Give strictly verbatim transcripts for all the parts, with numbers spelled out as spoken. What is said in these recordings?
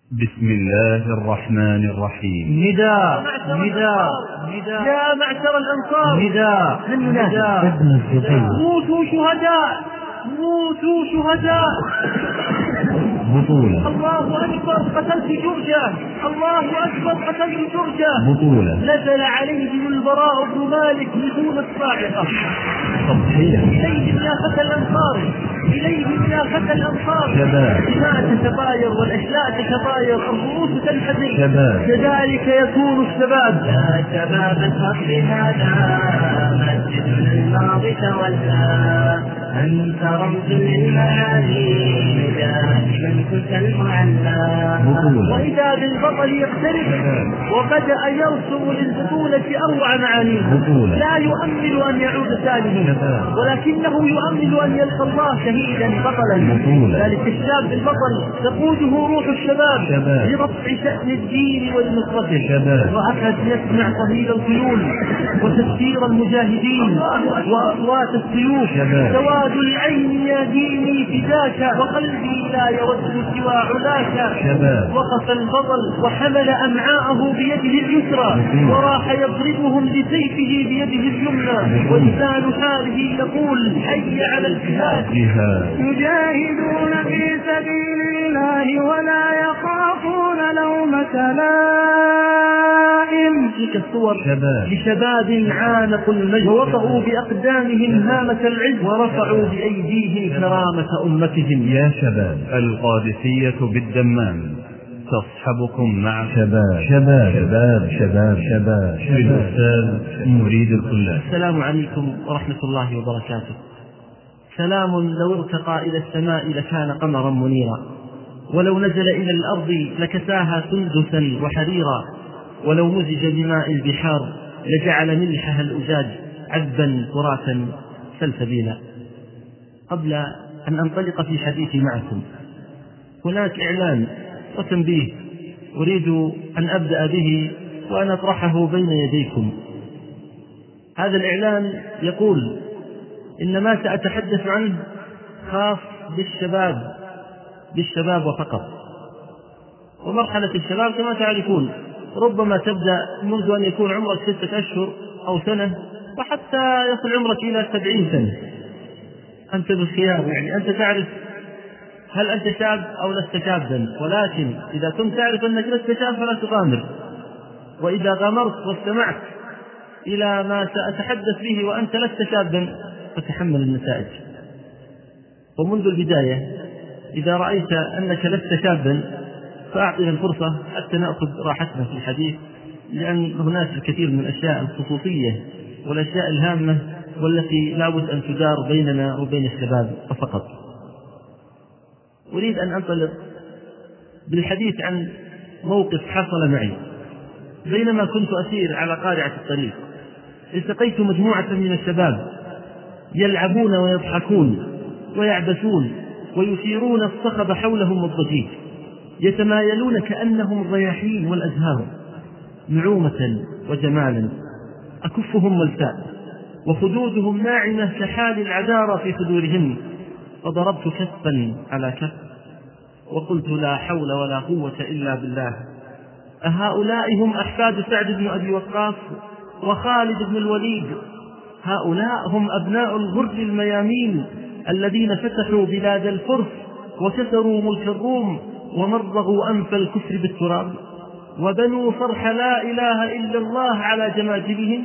بسم الله الرحمن الرحيم. نداء نداء نداء يا معشر الأنصار، نداء نداء ابن الزبير. موتوا شهداء، موتوا شهداء. بطولة. الله أكبر، قتلت جرجة، الله أكبر، قتلت جرجة. بطولة. نزل عليهم البراء بن مالك بدون الصاعقة. تضحية. إليهم يا فتى الأنصار، إليهم يا فتى الأنصار. شباب. الدماء تتطاير والأشلاء تتطاير، الرؤوس تنحدر. شباب. كذلك يكون الشباب. يا شباب الفصل هذا مسجد الماضي تولى، أنت رمز للمعالي دائما كنت المعلى. وإذا بالبطل يقترب وبدأ يرسم للبطولة أروع معانيه، لا يؤمل أن يعود سالما ولكنه يؤمل أن يلقى الله شهيدا بطلا. ذلك الشاب البطل تقوده روح الشباب لرفع شأن الدين والنصرة. وأخذ يسمع صهيل الخيول وتفسير المجاهدين وأصوات السيوف. سواد العين يا ديني فداك وقلبي لا يود سوى علاك. وقف البطل وحمل أمعاءه بيده اليسرى وراح يضربهم بسيفه بيده اليمنى، ولسان حاله يقول حي على الجهاد. يجاهدون في سبيل الله ولا يخافون لومة لائم. تلك الصور لشباب عانقوا المجد ووطئوا بأقدامهم هامة العز ورفعوا بأيديهم كرامة أمتهم. يا شباب، القادسية بالدمام تصحبكم مع شباب شباب شباب شباب شباب الأستاذ مريد الكلاب. السلام عليكم ورحمة الله وبركاته. سلام لو ارتقى إلى السماء لكان قمرا منيرا، ولو نزل إلى الأرض لكساها سندسا وحريرا، ولو مزج بماء البحار لجعل ملحها الأجاج عذبا فراتا سلسبيلا. قبل أن أنطلق في حديثي معكم، هناك إعلان وتنبيه أريد أن أبدأ به وأن أطرحه بين يديكم. هذا الإعلان يقول إن ما سأتحدث عنه خاص بالشباب بالشباب وفقط. ومرحلة الشباب كما تعرفون ربما تبدأ منذ أن يكون عمرك ستة أشهر أو سنة وحتى يصل عمرك إلى سبعين سنة. أنت بالخيار، يعني أنت تعرف هل أنت شاب أو لست شابا، ولكن إذا كنت تعرف أنك لست شاب فلا تغامر، وإذا غامرت واستمعت إلى ما سأتحدث به وأنت لست شابا فتحمل النتائج. ومنذ البداية إذا رأيت أنك لست شابا فأعطنا الفرصة حتى نأخذ راحتنا في الحديث، لأن هناك الكثير من الأشياء الخصوصية والأشياء الهامة والتي لا بد أن تدار بيننا وبين الشباب فقط. أريد أن أنطلق بالحديث عن موقف حصل معي بينما كنت أسير على قارعة الطريق. التقيت مجموعة من الشباب يلعبون ويضحكون ويعبثون ويثيرون الصخب حولهم والضجيج، يتمايلون كأنهم الرياحين والأزهار، نعومة وجمالا، أكفهم ملتاء وخدودهم ناعمة كحال العذارى في خدورهم. فضربت كفا على كف وقلت لا حول ولا قوة إلا بالله. أهؤلاء هم أحفاد سعد بن أبي وقاص وخالد بن الوليد؟ هؤلاء هم أبناء الغر الميامين الذين فتحوا بلاد الفرس وكسروا ملك الروم ومرغوا أنف الكفر بالتراب وبنوا صرح لا إله إلا الله على جماجمهم.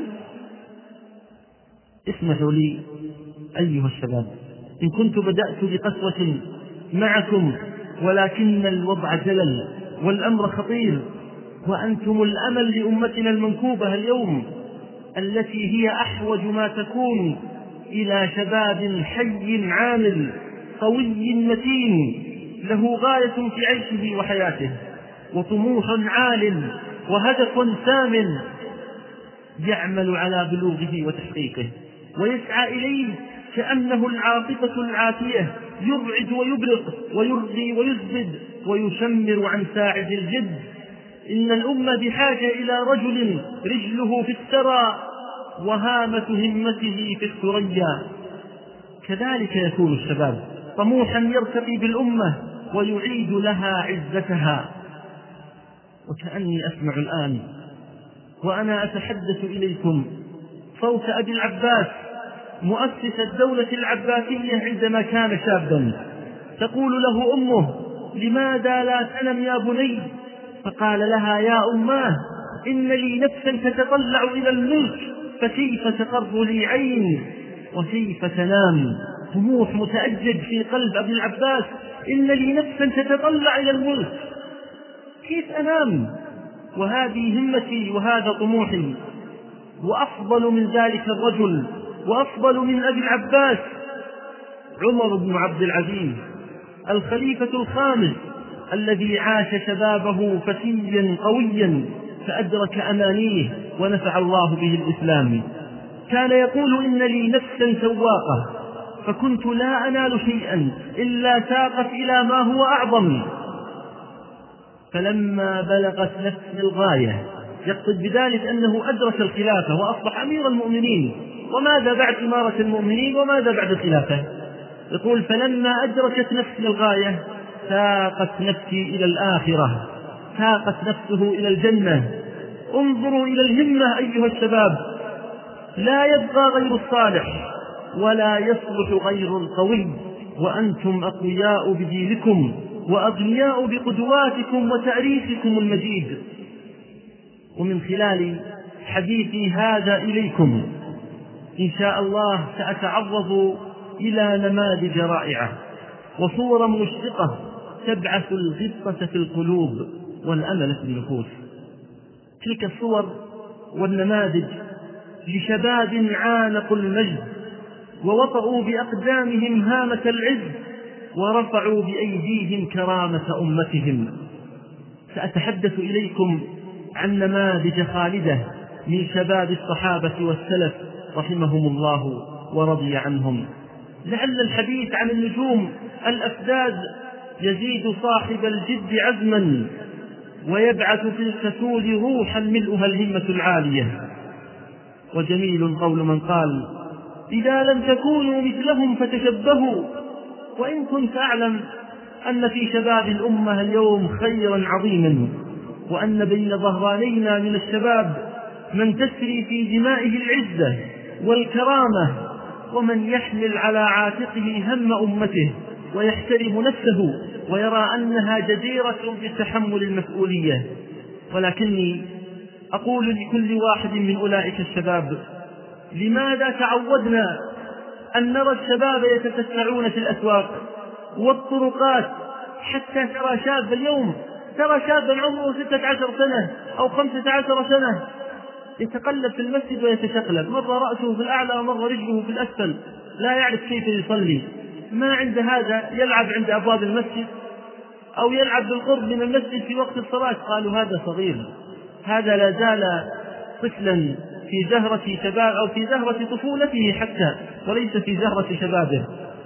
اسمحوا لي أيها الشباب إن كنت بدأت بقسوة معكم، ولكن الوضع جلل والأمر خطير، وأنتم الأمل لأمتنا المنكوبة اليوم التي هي أحوج ما تكون إلى شباب حي عامل قوي متين له غاية في عيشه وحياته وطموح عال وهدف سام يعمل على بلوغه وتحقيقه ويسعى إليه كأنه العاصفة العاتية، يرعد ويبرق ويرغي ويزبد ويشمر عن ساعد الجد. إن الأمة بحاجة إلى رجل رجله في الثرى وهامة همته في الثريا. كذلك يكون الشباب طموحا يرتقي بالأمة ويعيد لها عزتها. وكأني أسمع الآن وأنا أتحدث إليكم صوت أبي العباس مؤسس الدولة العباسية عندما كان شابا، تقول له أمه: لماذا لا تنم يا بني؟ فقال لها: يا أماه، إن لي نفسا تتطلع إلى الملك، فكيف تقر لي عين وكيف تنام؟ طموح متأجج في قلب أبي العباس: إن لي نفسا تتطلع إلى الملك، كيف أنام؟ وهذه همتي وهذا طموحي. وأفضل من ذلك الرجل وأفضل من أبي العباس عمر بن عبد العزيز الخليفة الخامس، الذي عاش شبابه فتيا قويا فأدرك أمانيه ونفع الله به الإسلام. كان يقول: إن لي نفسا سواقة، فكنت لا أنال شيئا إلا ساقت إلى ما هو أعظم. فلما بلغت نفس الغاية، يقصد بذلك أنه أدرك الخلافة وأصبح أمير المؤمنين. وماذا بعد إمارة المؤمنين وماذا بعد الخلافة؟ يقول: فلما أدركت نفسي الغاية ساقت نفسي إلى الآخرة، ساقت نفسه إلى الجنة. انظروا إلى الهمة أيها الشباب، لا يبقى غير الصالح ولا يصلح غير القوي، وأنتم أقوياء بدينكم وأغنياء بقدواتكم وتأريخكم المجيد. ومن خلال حديثي هذا إليكم إن شاء الله سأتعرض إلى نماذج رائعة وصورا مشرقة تبعث الغبطة في القلوب والأمل في النفوس. تلك الصور والنماذج لشباب عانقوا المجد ووطئوا بأقدامهم هامة العز ورفعوا بأيديهم كرامة أمتهم. سأتحدث إليكم عن نماذج خالدة من شباب الصحابة والسلف رحمهم الله ورضي عنهم. لعل الحديث عن النجوم الأفداد يزيد صاحب الجد عزما ويبعث في الكسول روحا ملؤها الهمة العالية. وجميل قول من قال: إذا لم تكونوا مثلهم فتشبهوا. وإن كنت أعلم أن في شباب الأمة اليوم خيرا عظيما، وأن بين ظهرانينا من الشباب من تسري في دمائه العزة والكرامة، ومن يحمل على عاتقه هم أمته ويحترم نفسه ويرى أنها جديرة بتحمل المسؤولية. ولكني أقول لكل واحد من أولئك الشباب: لماذا تعودنا أن نرى الشباب يتتسعون في الأسواق والطرقات؟ حتى ترى شاب اليوم، ترى شابا عمره ستة عشر سنة أو خمسة عشر سنة يتقلب في المسجد ويتشقلب، مرة رأسه في الأعلى ومرة رجله في الأسفل، لا يعرف كيف يصلي. ما عند هذا يلعب عند أبواب المسجد أو يلعب بالقرب من المسجد في وقت الصلاة. قالوا: هذا صغير، هذا لا زال طفلا في زهرة شباب أو في زهرة طفولته حتى، وليس في زهرة شبابه،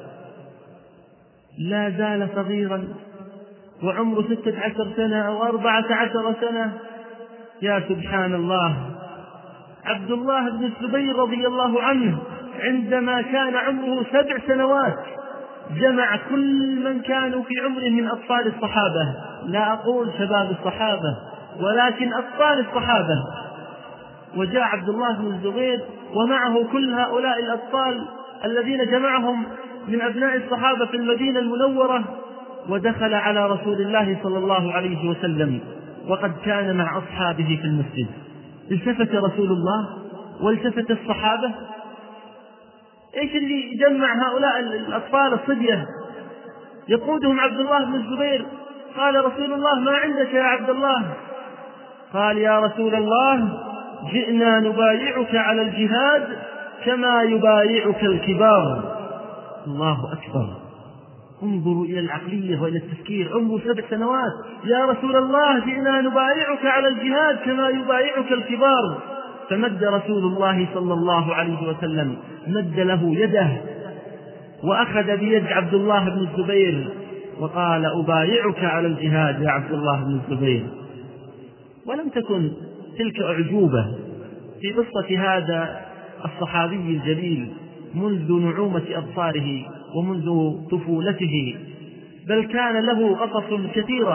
لا زال صغيرا وعمره ستة عشر سنة أو أربعة عشر سنة. يا سبحان الله. عبد الله بن الزبير رضي الله عنه عندما كان عمره سبع سنوات جمع كل من كانوا في عمره من أطفال الصحابة، لا أقول شباب الصحابة ولكن أطفال الصحابة، وجاء عبد الله بن الزبير ومعه كل هؤلاء الأطفال الذين جمعهم من أبناء الصحابة في المدينة المنورة، ودخل على رسول الله صلى الله عليه وسلم وقد كان مع أصحابه في المسجد. التفت رسول الله والتفت الصحابة: إيش اللي جمع هؤلاء الأطفال الصبية يقودهم عبد الله بن الزبير؟ قال رسول الله: ما عندك يا عبد الله؟ قال: يا رسول الله، جئنا نبايعك على الجهاد كما يبايعك الكبار. الله أكبر. انظروا إلى العقلية وإلى التفكير. عمره سبع سنوات: يا رسول الله، جئنا نبايعك على الجهاد كما يبايعك الكبار. فمد رسول الله صلى الله عليه وسلم مد له يده وأخذ بيد عبد الله بن الزبير وقال: أبايعك على الجهاد يا عبد الله بن الزبير. ولم تكن تلك أعجوبة في قصة هذا الصحابي الجليل منذ نعومة أبصاره ومنذ طفولته، بل كان له قصص كثيرة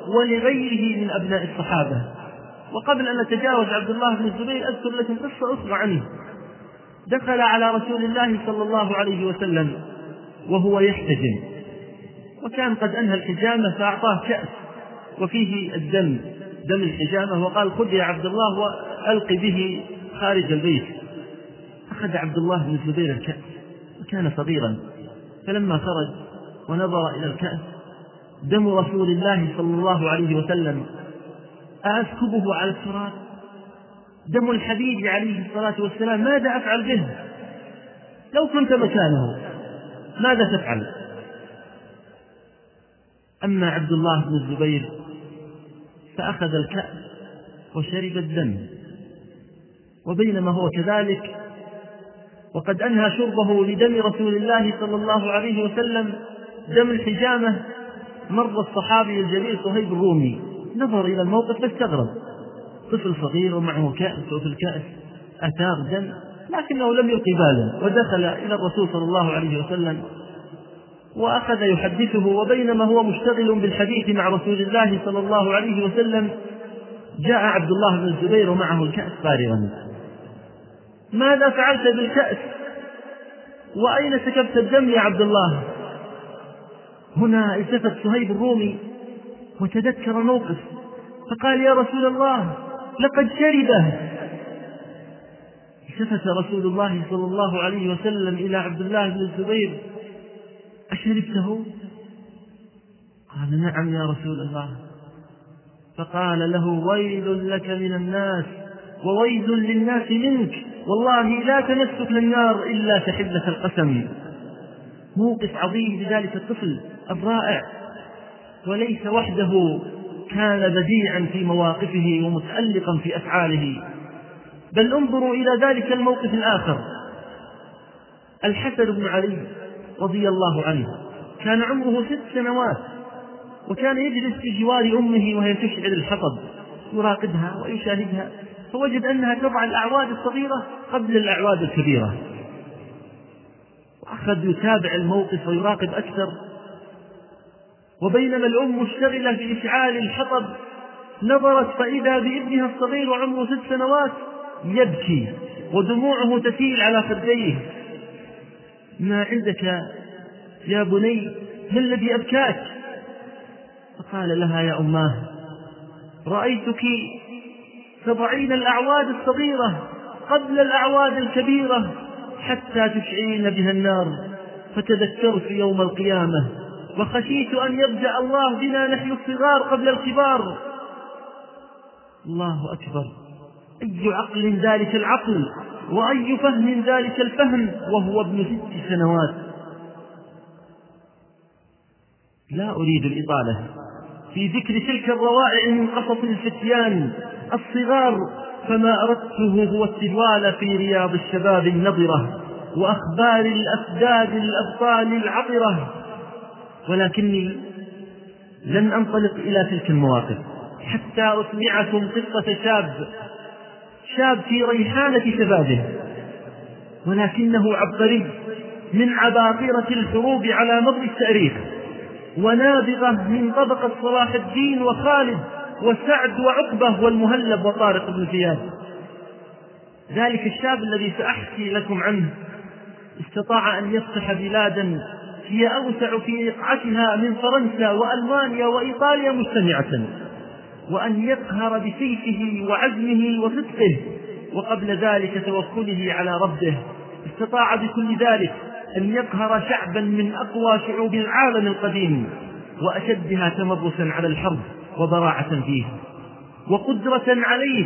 ولغيره من أبناء الصحابة. وقبل أن نتجاوز عبد الله بن الزبير أذكر لكم قصة أخرى عنه. دخل على رسول الله صلى الله عليه وسلم وهو يحتجم، وكان قد أنهى الحجامة فأعطاه كأس وفيه الدم، دم الحجامة، وقال: خذ يا عبد الله وألقي به خارج البيت. أخذ عبد الله بن الزبير الكأس وكان صغيرا، فلما خرج ونظر إلى الكأس دم رسول الله صلى الله عليه وسلم، أسكبه على التراب؟ دم الحبيب عليه الصلاة والسلام، ماذا أفعل به؟ لو كنت مكانه ماذا تفعل؟ أما عبد الله بن الزبير فأخذ الكأس وشرب الدم، وبينما هو كذلك وقد أنهى شربه لدم رسول الله صلى الله عليه وسلم دم الحجامة، مر الصحابي الجليل صهيب الرومي، نظر إلى الموقف فاستغرب، طفل صغير ومعه كأس وفي الكأس أثار دم، لكنه لم يلقي بالا، ودخل إلى الرسول صلى الله عليه وسلم وأخذ يحدثه. وبينما هو مشتغل بالحديث مع رسول الله صلى الله عليه وسلم جاء عبد الله بن الزبير ومعه الكأس فارغا. ماذا فعلت بالكأس؟ وأين سكبت الدم يا عبد الله؟ هنا التفت صهيب الرومي وتذكر الموقف فقال: يا رسول الله لقد شربه. التفت رسول الله صلى الله عليه وسلم إلى عبد الله بن الزبير: أشربته؟ قال: نعم يا رسول الله. فقال له: ويل لك من الناس وويل للناس منك، والله لا تمسك للنار إلا تحلة القسم. موقف عظيم لذلك الطفل الرائع، وليس وحده كان بديعا في مواقفه ومتألقا في أفعاله، بل انظروا إلى ذلك الموقف الآخر. الحسن بن علي رضي الله عنه كان عمره ست سنوات، وكان يجلس في جوار أمه وهي تشعل الحطب، يراقبها ويشاهدها، فوجد أنها تضع الأعواد الصغيرة قبل الأعواد الكبيرة، وأخذ يتابع الموقف ويراقب أكثر. وبينما الأم مشتغلة في إشعال الحطب نظرت فإذا بابنها الصغير وعمره ست سنوات يبكي ودموعه تسيل على خديه. ما عندك يا بني؟ ما الذي أبكاك؟ فقال لها: يا أماه، رأيتك تضعين الأعواد الصغيرة قبل الأعواد الكبيرة حتى تشعلين بها النار، فتذكرت يوم القيامة وخشيت أن يبدأ الله بنا نحن الصغار قبل الكبار. الله أكبر! أي عقل ذلك العقل، وأي فهم ذلك الفهم، وهو ابن ست سنوات. لا أريد الإطالة في ذكر تلك الروائع من قصص الفتيان الصغار، فما أردته هو التجوال في رياض الشباب النضرة وأخبار الأفداد الأبطال العطرة، ولكني لن أنطلق إلى تلك المواقف حتى أسمعكم قصة شاب شاب في ريحانة شبابه، ولكنه عبقري من عباقرة الحروب على مر التاريخ، ونابغة من طبقة صلاح الدين وخالد وسعد وعقبة والمهلب وطارق بن زياد. ذلك الشاب الذي سأحكي لكم عنه استطاع أن يفتح بلادا هي أوسع في رقعتها من فرنسا وألمانيا وإيطاليا مجتمعة، وأن يقهر بسيفه وعزمه وصدقه، وقبل ذلك توكله على ربه استطاع بكل ذلك أن يقهر شعبا من أقوى شعوب العالم القديم وأشدها تمرسا على الحرب وبراعة فيه وقدرة عليه.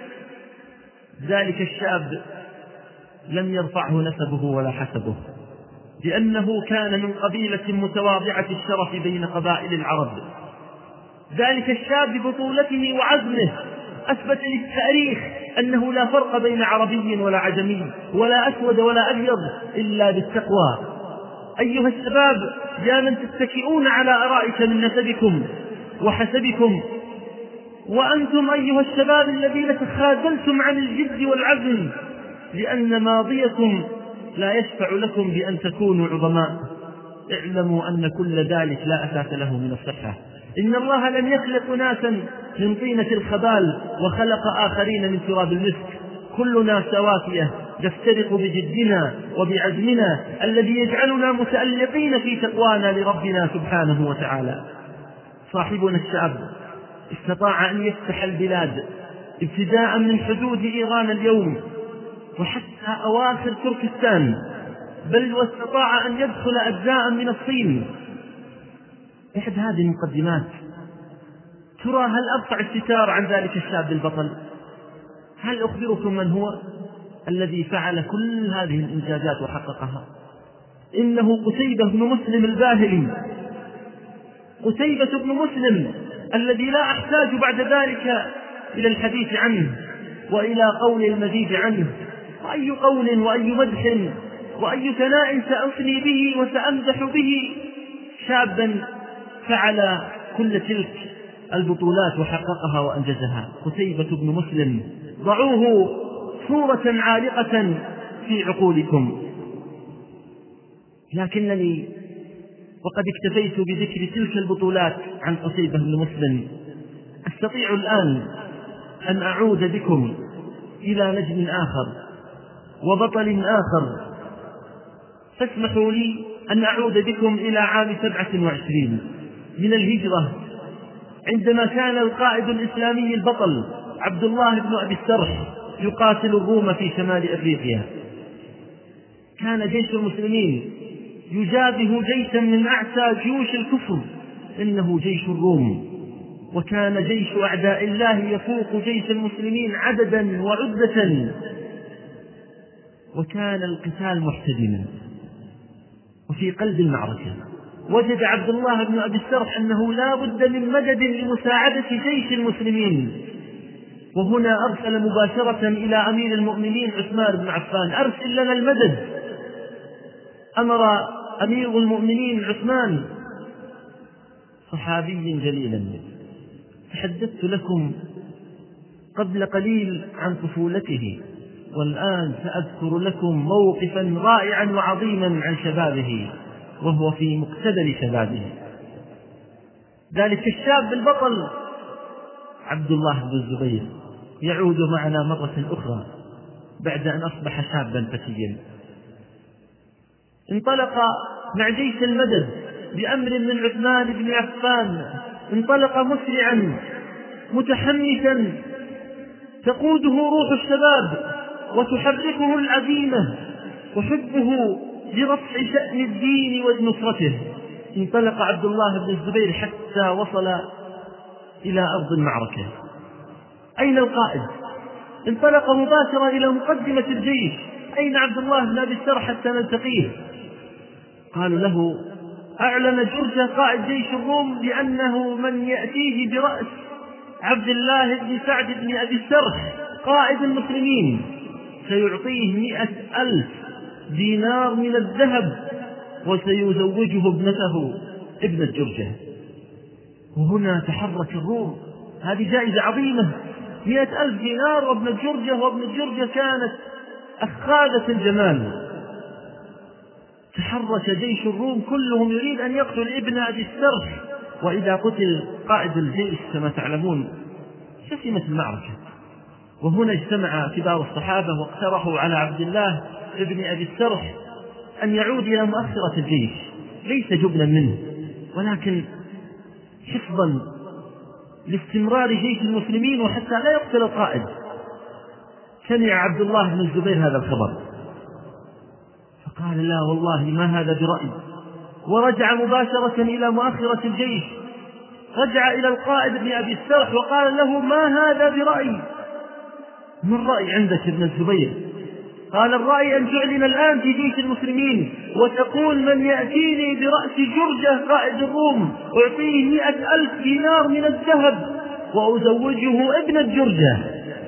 ذلك الشاب لم يرفعه نسبه ولا حسبه، لأنه كان من قبيلة متواضعة الشرف بين قبائل العرب. ذلك الشاب ببطولته وعزمه أثبت للتاريخ أنه لا فرق بين عربي ولا عجمي ولا أسود ولا أبيض إلا بالتقوى. أيها الشباب، يا من تتكئون على أرائك من نسبكم وحسبكم، وأنتم أيها الشباب الذين تخاذلتم عن الجد والعزم، لأن ماضيكم لا يشفع لكم بأن تكونوا عظماء. اعلموا أن كل ذلك لا أساس له من الصحة. إن الله لم يخلق ناسا من طينة الخبال وخلق آخرين من تراب المسك، كلنا سواسية نفترق بجدنا وبعزمنا الذي يجعلنا متألقين في تقوانا لربنا سبحانه وتعالى. صاحبنا الشاب استطاع أن يفتح البلاد ابتداء من حدود إيران اليوم وحتى أواخر تركستان، بل واستطاع أن يدخل أجزاء من الصين. أحد هذه المقدمات. ترى هل أرفع الستار عن ذلك الشاب البطل؟ هل أخبركم من هو الذي فعل كل هذه الإنجازات وحققها؟ إنه قتيبة بن مسلم الباهلي. قتيبة بن مسلم الذي لا أحتاج بعد ذلك إلى الحديث عنه وإلى قول المزيد عنه، وأي قول وأي مدح وأي ثناء سأثني به وسأمدح به شابا فعل كل تلك البطولات وحققها وأنجزها. قتيبة بن مسلم ضعوه صورة عالقة في عقولكم. لكنني وقد اكتفيت بذكر تلك البطولات عن قتيبة بن مسلم، أستطيع الآن أن أعود بكم إلى نجم آخر وبطل آخر. فاسمحوا لي أن أعود بكم إلى عام سبعة وعشرين من الهجرة، عندما كان القائد الإسلامي البطل عبد الله بن أبي السرح يقاتل الروم في شمال أفريقيا. كان جيش المسلمين يجابه جيشا من أعتى جيوش الكفر، إنه جيش الروم، وكان جيش أعداء الله يفوق جيش المسلمين عددا وعدة، وكان القتال محتدما. وفي قلب المعركة وجد عبد الله بن أبي السرح أنه لا بد من مدد لمساعدة جيش المسلمين، وهنا أرسل مباشرة إلى أمير المؤمنين عثمان بن عفان: أرسل لنا المدد. أمر أمير المؤمنين عثمان صحابي جليلا تحدثت لكم قبل قليل عن طفولته، والآن سأذكر لكم موقفا رائعا وعظيما عن شبابه وهو في مقتبل شبابه. ذلك الشاب البطل عبد الله بن الزبير يعود معنا مرة أخرى بعد أن أصبح شابا فتيا. انطلق مع جيش المدد بأمر من عثمان بن عفان، انطلق مسرعا متحمسا تقوده روح الشباب وتحركه العزيمة وحبه لرفع شأن الدين ونصرته. انطلق عبد الله بن الزبير حتى وصل إلى أرض المعركة. أين القائد؟ انطلق مباشرة إلى مقدمة الجيش. أين عبد الله بن أبي السرح حتى نلتقيه؟ قالوا له: أعلن جرجة قائد جيش الروم بأنه من يأتيه برأس عبد الله بن سعد بن أبي السرح قائد المسلمين سيعطيه مئة ألف دينار من الذهب وسيزوجه ابنته ابنة جرجة. وهنا تحرك الروم، هذه جائزة عظيمة، مئة ألف دينار وابنة جرجة، وابنة جرجة كانت أخاذة الجمال. تحرك جيش الروم كلهم يريد أن يقتل ابن أبي السرح، وإذا قتل قائد الجيش كما تعلمون شتمت المعركة. وهنا اجتمع كبار الصحابة واقترحوا على عبد الله ابن أبي السرح أن يعود إلى مؤخرة الجيش، ليس جبنا منه ولكن حفظا لاستمرار جيش المسلمين وحتى لا يقتل القائد. سمع عبد الله بن الزبير هذا الخبر فقال: لا والله ما هذا برأي، ورجع مباشرة إلى مؤخرة الجيش. رجع إلى القائد ابن أبي السرح وقال له: ما هذا برأي، ما الرأي عندك ابن الزبير؟ قال: الرأي أن تعلن الآن في جيش المسلمين وتقول: من يأتيني برأس جرجة قائد الروم أعطيه مئة ألف دينار من الذهب وأزوجه ابنة جرجة.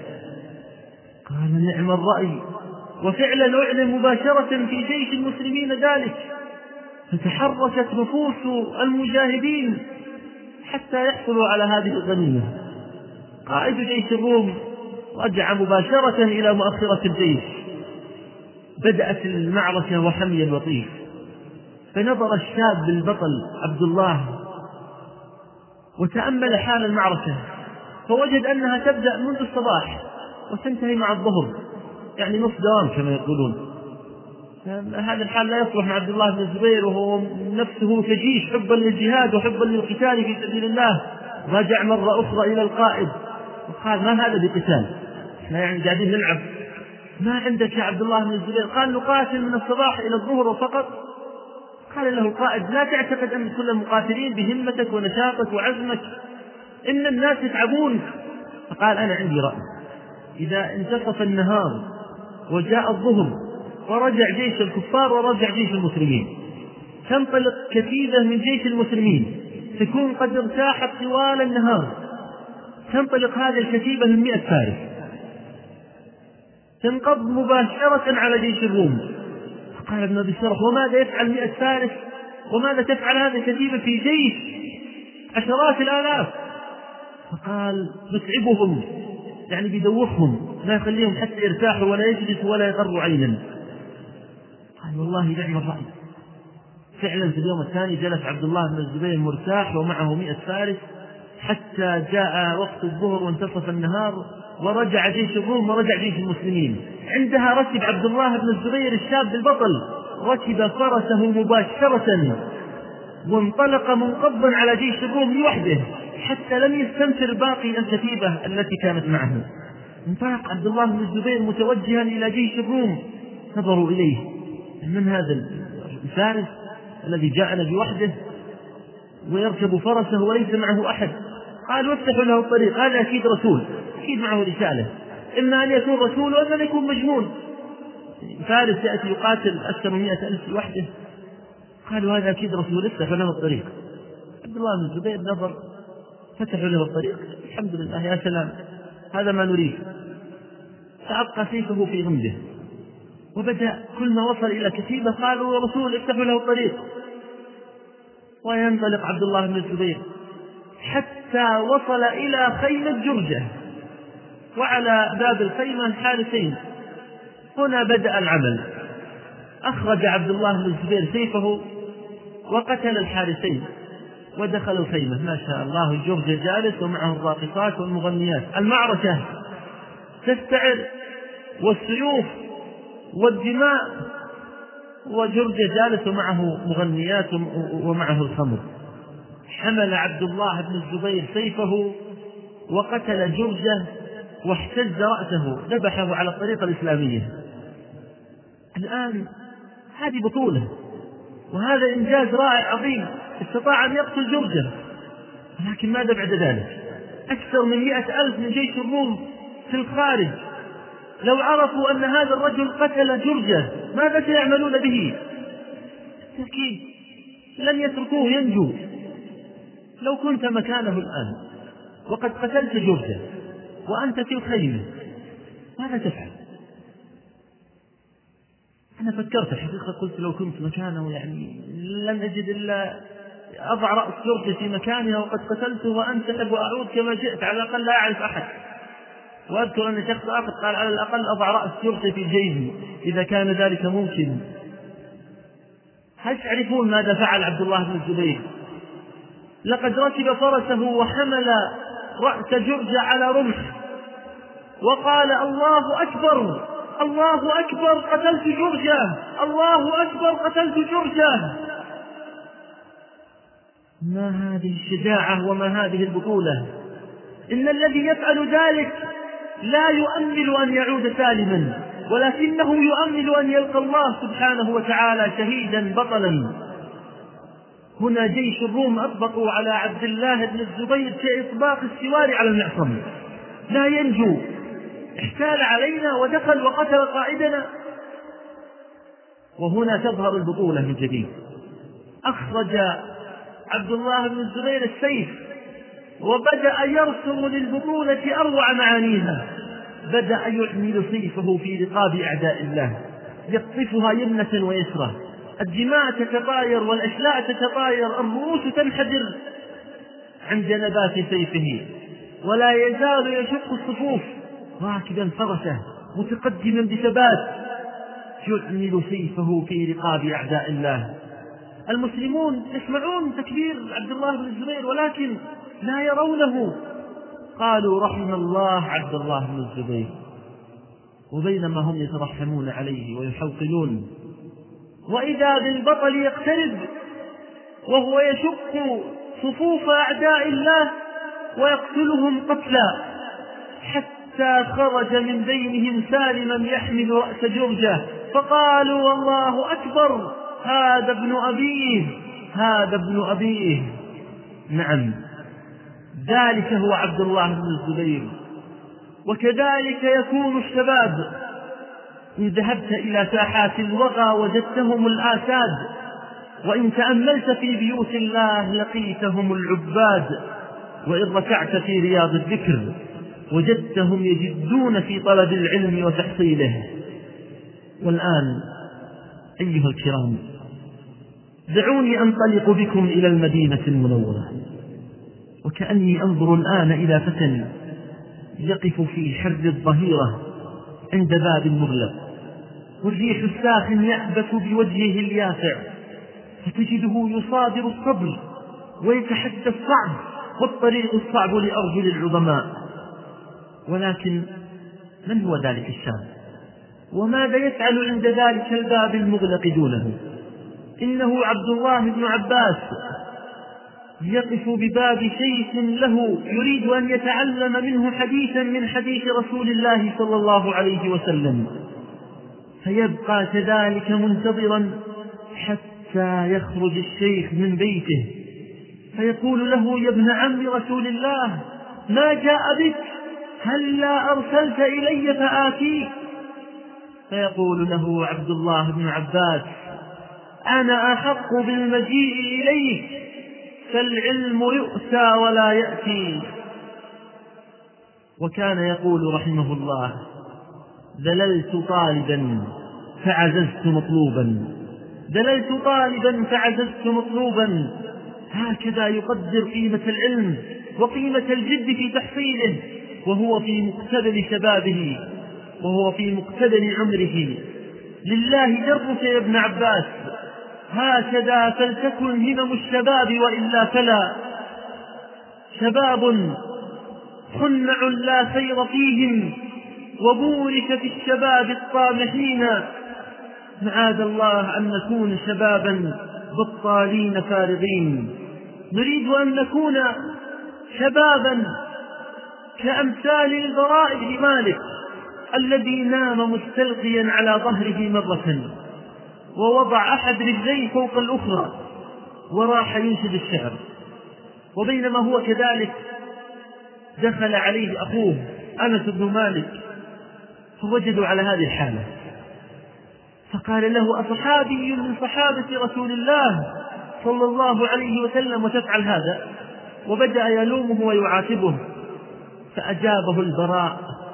قال: نعم الرأي. وفعلا أعلن مباشرة في جيش المسلمين ذلك، فتحركت نفوس المجاهدين حتى يحصلوا على هذه الغنيمة. قائد جيش الروم رجع مباشرة إلى مؤخرة الجيش. بدأت المعركة وحمي الوطيس، فنظر الشاب البطل عبد الله وتأمل حال المعركة فوجد أنها تبدأ منذ الصباح وتنتهي مع الظهر، يعني نصف دوام كما يقولون. هذا الحال لا يصلح مع عبد الله بن الزبير وهو نفسه كجيش حبا للجهاد وحبا للقتال في سبيل الله. رجع مرة أخرى إلى القائد وقال: ما هذا بقتال، احنا يعني قاعدين نلعب، ما عندك يا عبد الله بن الزبير؟ قال: نقاتل من الصباح إلى الظهر فقط. قال له القائد: لا تعتقد أن كل المقاتلين بهمتك ونشاطك وعزمك، إن الناس يتعبون. فقال: أنا عندي رأي، إذا انتصف النهار وجاء الظهر ورجع جيش الكفار ورجع جيش المسلمين، تنطلق كتيبة من جيش المسلمين تكون قد ارتاحت طوال النهار، تنطلق هذه الكتيبة من مئة فارس تنقض مباشرة على جيش الروم. فقال ابن أبي الشرح: وماذا يفعل مئة فارس وماذا تفعل هذه الكتيبة في جيش عشرات الآلاف؟ فقال: نتعبهم، يعني بيدوخهم، لا يخليهم حتى يرتاحوا ولا يجلسوا ولا يقروا عينا. قال: والله نعم الرأي. فعلا في اليوم الثاني جلس عبد الله بن الزبير مرتاح ومعه مئة فارس حتى جاء وقت الظهر وانتصف النهار ورجع جيش الروم ورجع جيش المسلمين. عندها ركب عبد الله بن الزبير الشاب البطل، ركب فرسه مباشرة وانطلق منقضا على جيش الروم لوحده حتى لم يستنفر باقي الكتيبة التي كانت معه. انطلق عبد الله بن الزبير متوجها إلى جيش الروم. نظروا إليه: من هذا الفارس الذي جاءنا بوحده ويركب فرسه وليس معه أحد؟ قالوا: افتحوا له الطريق، هذا أكيد رسول، أكيد معه رسالة، إما أن يكون رسول وإما أن يكون مجنون. فارس يأتي يقاتل أكثر من مئة ألف لوحده. قالوا: هذا أكيد رسول، افتحوا له الطريق. عبد الله بن الزبير نظر، فتحوا له الطريق. الحمد لله، يا سلام، هذا ما نريد. فأبقى سيفه في غمده وبدأ كل ما وصل إلى كتيبة قالوا: يا رسول افتحوا له الطريق. وينطلق عبد الله بن الزبير حتى وصل إلى خيمة جرجة، وعلى باب الخيمة الحارسين. هنا بدأ العمل. أخرج عبد الله بن الزبير سيفه وقتل الحارسين ودخل الخيمة. ما شاء الله، جرجة جالس ومعه الراقصات والمغنيات. المعركة تستعر والسيوف والدماء، وجرجة جالس ومعه مغنيات ومعه الخمر. حمل عبد الله بن الزبير سيفه وقتل جرجة واحتز رأسه، ذبحه على الطريقة الإسلامية. الآن هذه بطولة وهذا إنجاز رائع عظيم، استطاع أن يقتل جرجة. لكن ماذا بعد ذلك؟ أكثر من مئة ألف من جيش الروم في الخارج، لو عرفوا أن هذا الرجل قتل جرجة ماذا سيعملون به؟ بالتأكيد لن يتركوه ينجو. لو كنت مكانه الآن وقد قتلت جرجة وأنت في الخيمة ماذا تفعل؟ أنا فكرت الحقيقة، قلت لو كنت مكانه يعني لن أجد إلا أضع رأس جرجة في مكانها وقد قتلته وأنسحب وأعود كما جئت، على الأقل لا أعرف أحد. وأذكر أن شخص آخر قال: على الأقل أضع رأس جرجة في جيبي إذا كان ذلك ممكن. هل تعرفون ماذا فعل عبد الله بن الزبير؟ لقد ركب فرسه وحمل رأس جرجة على رمح وقال: الله أكبر، الله أكبر، قتلت جرجة، الله أكبر، قتلت جرجة. ما هذه الشجاعة وما هذه البطولة؟ إن الذي يفعل ذلك لا يؤمل أن يعود سالما، ولكنه يؤمل أن يلقى الله سبحانه وتعالى شهيدا بطلا. هنا جيش الروم أطبقوا على عبد الله بن الزبير كإطباق السوار على المعصم، لا ينجو، احتال علينا ودخل وقتل قائدنا. وهنا تظهر البطولة من جديد. أخرج عبد الله بن الزبير السيف وبدأ يرسم للبطولة أروع معانيها. بدأ يعمل سيفه في رقاب أعداء الله، يقطفها يمنة ويسرى، الدماء تتطاير والأشلاء تتطاير، الرؤوس تنحدر عن جنبات سيفه، ولا يزال يشق الصفوف راكبا فرسه متقدما بثبات، يعمل سيفه في رقاب أعداء الله. المسلمون يسمعون تكبير عبد الله بن الزبير ولكن لا يرونه. قالوا رحم الله عبد الله بن الزبير. وبينما هم يترحمون عليه ويحوقلون، وإذا بالبطل يقترب وهو يشق صفوف أعداء الله ويقتلهم قتلا، حتى خرج من بينهم سالما يحمل رأس جرجة، فقالوا والله أكبر، هذا ابن أبيه، هذا ابن أبيه. نعم، ذلك هو عبد الله بن الزبير. وكذلك يكون الشباب. إن ذهبت إلى ساحات الوغى وجدتهم الآساد، وإن تأملت في بيوت الله لقيتهم العباد، وإن ركعت في رياض الذكر وجدتهم يجدون في طلب العلم وتحصيله. والآن أيها الكرام، دعوني أنطلق بكم إلى المدينة المنورة، وكأني أنظر الآن إلى فتى يقف في حر الظهيرة عند باب مغلق، والريح الساخن يأبت بوجهه اليافع، فتجده يصادر الصبر ويتحدى الصعب، والطريق الصعب لأرجل العظماء. ولكن من هو ذلك الشاب؟ وماذا يفعل عند ذلك الباب المغلق دونه؟ إنه عبد الله بن عباس، يقف بباب شيخ له يريد أن يتعلم منه حديثا من حديث رسول الله صلى الله عليه وسلم، فيبقى كذلك منتظرا حتى يخرج الشيخ من بيته، فيقول له: يا ابن عم رسول الله، ما جاء بك؟ هل لا أرسلت إلي فآتيك؟ فيقول له عبد الله بن عباس: أنا أحق بالمجيء إليك، فالعلم يؤتى ولا يأتي. وكان يقول رحمه الله: ذللت طالبا فعززت مطلوبا، ذللت طالبا فعززت مطلوبا. هكذا يقدر قيمة العلم وقيمة الجد في تحصيله، وهو في مقتبل شبابه، وهو في مقتبل عمره. لله درك يا ابن عباس، هكذا فلتكن همم الشباب، وإلا فلا. شباب خنع لا خير فيهم، وبورك في الشباب الطامحين. معاذ الله أن نكون شبابا بطالين فارغين، نريد أن نكون شبابا كأمثال البراء بن مالك الذي نام مستلقيا على ظهره مرة، ووضع أحد رجليه فوق الأخرى وراح ينشد الشعر. وبينما هو كذلك دخل عليه أخوه أنس بن مالك، فوجدوا على هذه الحالة، فقال له: أصحابي من صحابة رسول الله صلى الله عليه وسلم وتفعل هذا؟ وبدأ يلومه ويعاتبه، فأجابه البراء: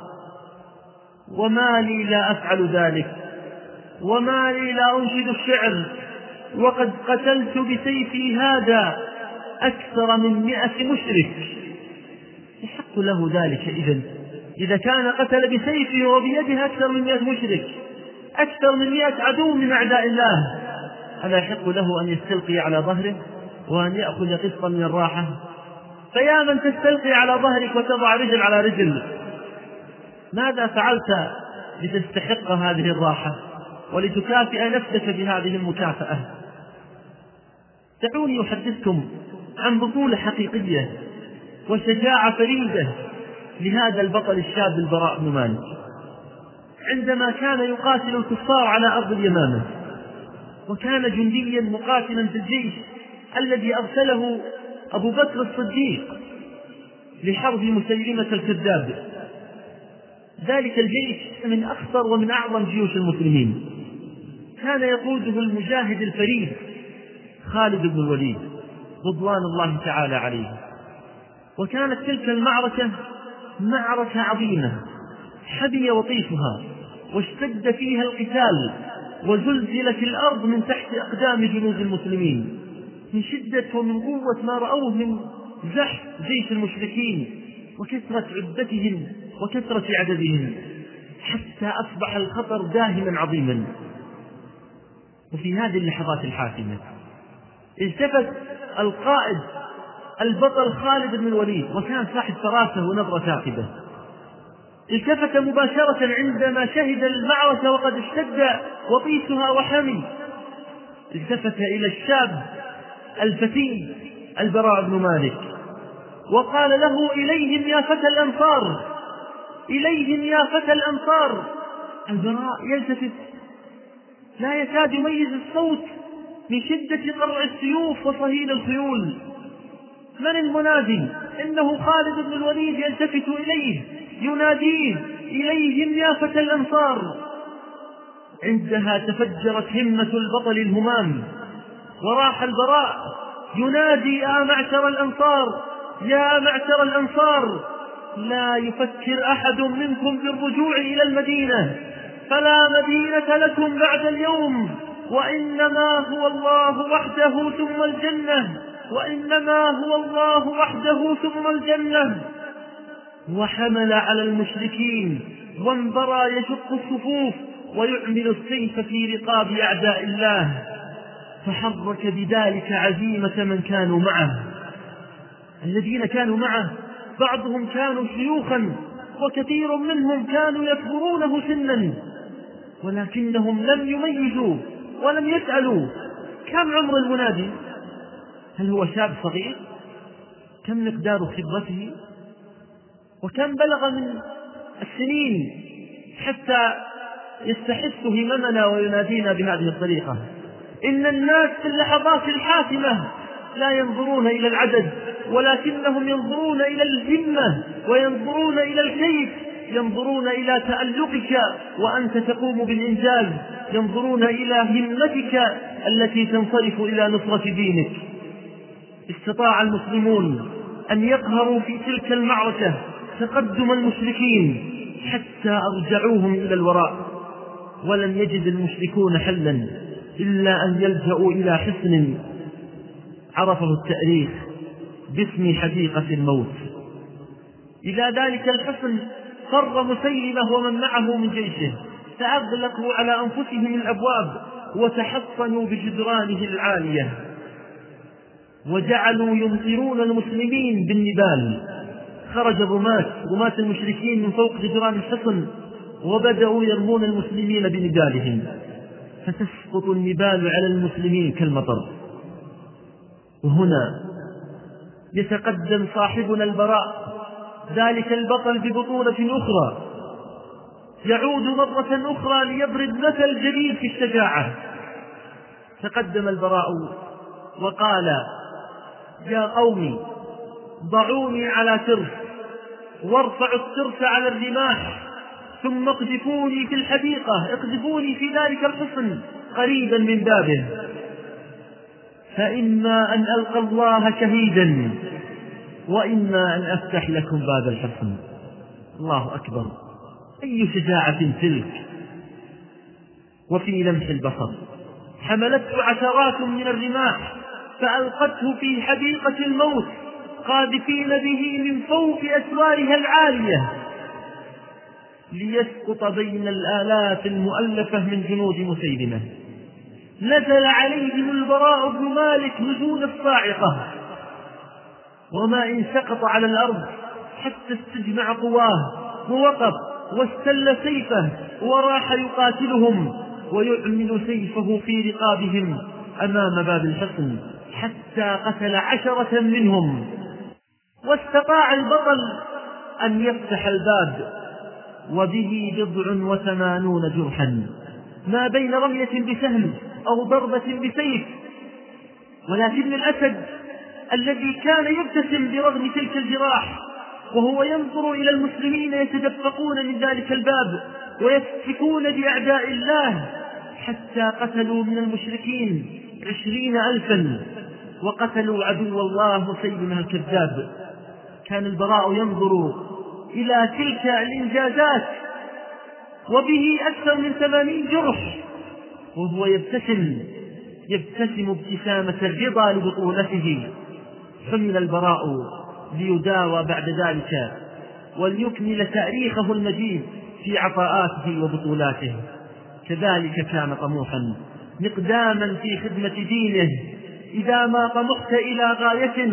وما لي لا أفعل ذلك، وما لي لا أنشد الشعر، وقد قتلت بسيفي هذا أكثر من مئة مشرك. يحق له ذلك إذن إذا كان قتل بسيفه وبيده أكثر من مئة مشرك، أكثر من مئة عدو من أعداء الله، ألا يحق له أن يستلقي على ظهره وأن يأخذ قسطا من الراحة؟ فيا من تستلقي على ظهرك وتضع رجل على رجل، ماذا فعلت لتستحق هذه الراحة ولتكافئ نفسك بهذه المكافأة؟ دعوني أحدثكم عن بطولة حقيقية وشجاعة فريدة لهذا البطل الشاب البراء بن مالك، عندما كان يقاتل الكفار على أرض اليمامة، وكان جنديا مقاتلا في الجيش الذي أرسله أبو بكر الصديق لحرب مسيلمة الكذاب. ذلك الجيش من أخطر ومن أعظم جيوش المسلمين، كان يقوده المجاهد الفريد خالد بن الوليد رضوان الله تعالى عليه. وكانت تلك المعركة معركة عظيمة حبي وطيفها، واشتد فيها القتال، وزلزلت الأرض من تحت أقدام جنود المسلمين من شدة ومن قوة ما رأوه من زحف جيش المشركين وكثرة عدتهم وكثرة عددهم، حتى أصبح الخطر داهما عظيما. وفي هذه اللحظات الحاسمة التفت القائد البطل خالد بن الوليد، وكان صاحب فراسة ونبرة ثاقبة، التفت مباشرة عندما شهد المعركة وقد اشتد وطيسها وحمي، التفت إلى الشاب الفتي البراء بن مالك وقال له: إليهم يا فتى الأنصار، إليهم يا فتى الأنصار. البراء يلتفت لا يكاد يميز الصوت من شدة قرع السيوف وصهيل الخيول. من المنادي؟ إنه خالد بن الوليد يلتفت إليه يناديه: إليهم يا فتى الأنصار. عندها تفجرت همة البطل الهمام، وراح البراء ينادي: يا معشر الأنصار، يا معشر الأنصار، لا يفكر أحد منكم بالرجوع إلى المدينة، فلا مدينة لكم بعد اليوم، وإنما هو الله وحده ثم الجنة، وإنما هو الله وحده ثم الجنة. وحمل على المشركين وانبرى يشق الصفوف ويعمل السيف في رقاب أعداء الله، فحرك بذلك عزيمة من كانوا معه. الذين كانوا معه بعضهم كانوا شيوخا، وكثير منهم كانوا يكبرونه سنا، ولكنهم لم يميزوا ولم يسألوا كم عمر المنادي، هل هو شاب صغير، كم مقدار خبرته، وكم بلغ من السنين حتى يستحث هممنا وينادينا بهذه الطريقة. إن الناس في اللحظات الحاسمة لا ينظرون إلى العدد، ولكنهم ينظرون إلى الهمة وينظرون إلى الكيف، ينظرون إلى تألقك وأنت تقوم بالإنجاز، ينظرون إلى همتك التي تنصرف إلى نصرة دينك. استطاع المسلمون أن يقهروا في تلك المعركة تقدم المشركين حتى أرجعوهم إلى الوراء، ولم يجد المشركون حلا إلا أن يلجأوا إلى حصن عرفه التاريخ باسم حديقة الموت. إلى ذلك الحصن فر مسيلمة ومن معه من جيشه، فأغلقوا على أنفسهم الأبواب وتحصنوا بجدرانه العالية، وجعلوا يمطرون المسلمين بالنبال. خرج الرماة رماة المشركين من فوق جدران الحصن وبدأوا يرمون المسلمين بنبالهم، فتسقط النبال على المسلمين كالمطر. وهنا يتقدم صاحبنا البراء ذلك البطل ببطولة أخرى، يعود مرة أخرى ليضرب مثل جديد في الشجاعة. تقدم البراء وقال: يا قومي، ضعوني على ترس، وارفعوا الترس على الرماح، ثم اقذفوني في الحديقة، اقذفوني في ذلك الحصن قريبا من بابه، فإما أن ألقى الله شهيدا، وإما أن أفتح لكم باب الحصن. الله أكبر، أي شجاعة تلك! وفي لمح البصر حملته عشرات من الرماح فألقته في حديقة الموت، قاذفين به من فوق أسوارها العالية ليسقط بين الآلاف المؤلفة من جنود مسيلمة. نزل عليهم البراء بن مالك نزول الصاعقة، وما إن سقط على الأرض حتى استجمع قواه ووقف واستل سيفه وراح يقاتلهم ويعمل سيفه في رقابهم أمام باب الحصن حتى قتل عشرة منهم. واستطاع البطل أن يفتح الباب وبه بضع وثمانون جرحا، ما بين رمية بسهم أو ضربة بسيف. ولكن الأسد الذي كان يبتسم برغم تلك الجراح وهو ينظر إلى المسلمين يتدفقون من ذلك الباب ويفتكون بأعداء الله حتى قتلوا من المشركين عشرين ألفا وقتلوا عدو الله مسيلمة الكذاب، كان البراء ينظر إلى تلك الإنجازات وبه أكثر من ثمانين جرح وهو يبتسم يبتسم ابتسامة الرضا لبطولته. حمل البراء ليداوى بعد ذلك وليكمل تاريخه المجيد في عطاءاته وبطولاته. كذلك كان طموحا مقداما في خدمة دينه. إذا ما طمحت إلى غاية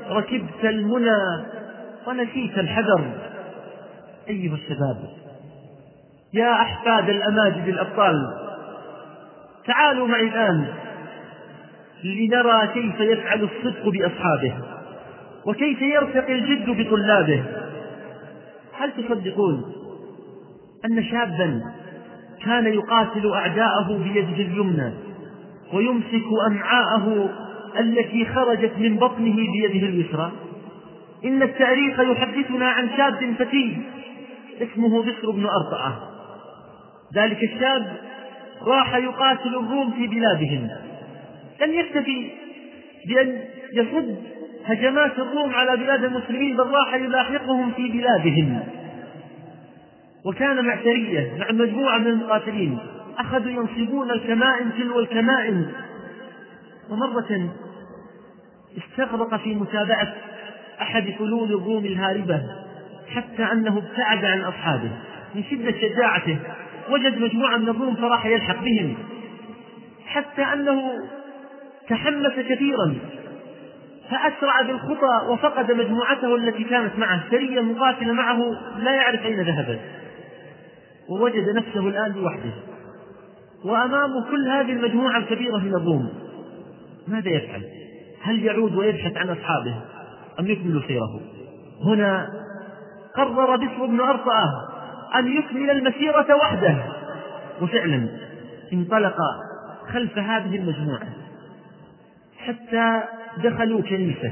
ركبت المنى ونسيت الحذر. أيها الشباب، يا أحفاد الأماجد الأبطال، تعالوا معي الآن لنرى كيف يفعل الصدق بأصحابه وكيف يرتقي الجد بطلابه. هل تصدقون أن شابا كان يقاتل أعداءه بيده اليمنى ويمسك أمعاءه التي خرجت من بطنه بيده اليسرى؟ إن التاريخ يحدثنا عن شاب فتي اسمه بشر بن أرطأة. ذلك الشاب راح يقاتل الروم في بلادهم، لم يكتفي بأن يصد هجمات الروم على بلاد المسلمين، بل راح يلاحقهم في بلادهم، وكان مع سرية مع مجموعة من المقاتلين أخذوا ينصبون الكمائن تلو الكمائن. ومرة استغرق في متابعة أحد فلول الروم الهاربة حتى أنه ابتعد عن أصحابه من شدة شجاعته، وجد مجموعة من الروم فراح يلحق بهم، حتى أنه تحمس كثيرا فأسرع بالخطى وفقد مجموعته التي كانت معه. سرية مقاتلة معه لا يعرف أين ذهبت، ووجد نفسه الآن لوحده وأمامه كل هذه المجموعة الكبيرة من الروم. ماذا يفعل؟ هل يعود ويبحث عن أصحابه أم يكمل سيره؟ هنا قرر بشر بن أرطأة أن يكمل المسيرة وحده، وفعلا انطلق خلف هذه المجموعة حتى دخلوا كنيسة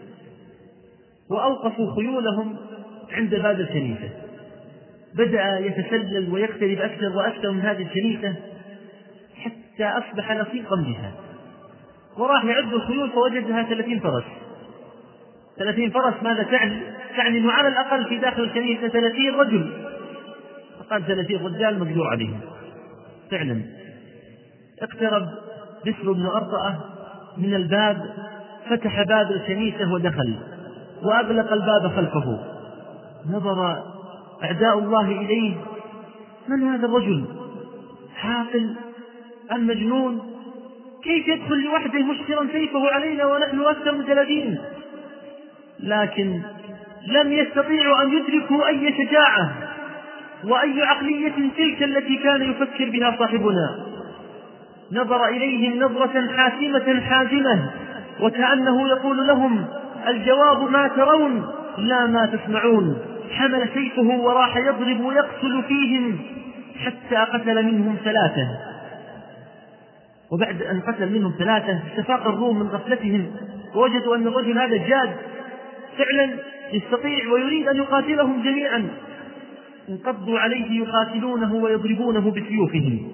وأوقفوا خيولهم عند باب الكنيسة. بدأ يتسلل ويقترب أكثر وأكثر من هذه الكنيسة حتى أصبح لصيقا بها، وراح يعد الخيول فوجدها ثلاثين فرس. ثلاثين فرس ماذا تعني؟ تعني أنه على الأقل في داخل الكنيسة ثلاثين رجل، فقال ثلاثين رجال مقدور عليهم. فعلا اقترب بشر بن أرطأة من الباب، فتح باب الكنيسة ودخل وأغلق الباب خلفه. نظر أعداء الله إليه، من هذا الرجل؟ عاقل أم مجنون؟ كيف يدخل لوحده مشترا سيفه علينا ونحن أكثر من ثلاثين؟ لكن لم يستطيعوا أن يدركوا أي شجاعة وأي عقلية تلك التي كان يفكر بها صاحبنا. نظر إليهم نظرة حاسمة حازمة، وكأنه يقول لهم الجواب ما ترون لا ما تسمعون. حمل سيفه وراح يضرب ويقتل فيهم حتى قتل منهم ثلاثة. وبعد أن قتل منهم ثلاثة استفاق الروم من غفلتهم ووجدوا أن الرجل هذا جاد فعلا يستطيع ويريد أن يقاتلهم جميعا. انقضوا عليه يقاتلونه ويضربونه بسيوفهم.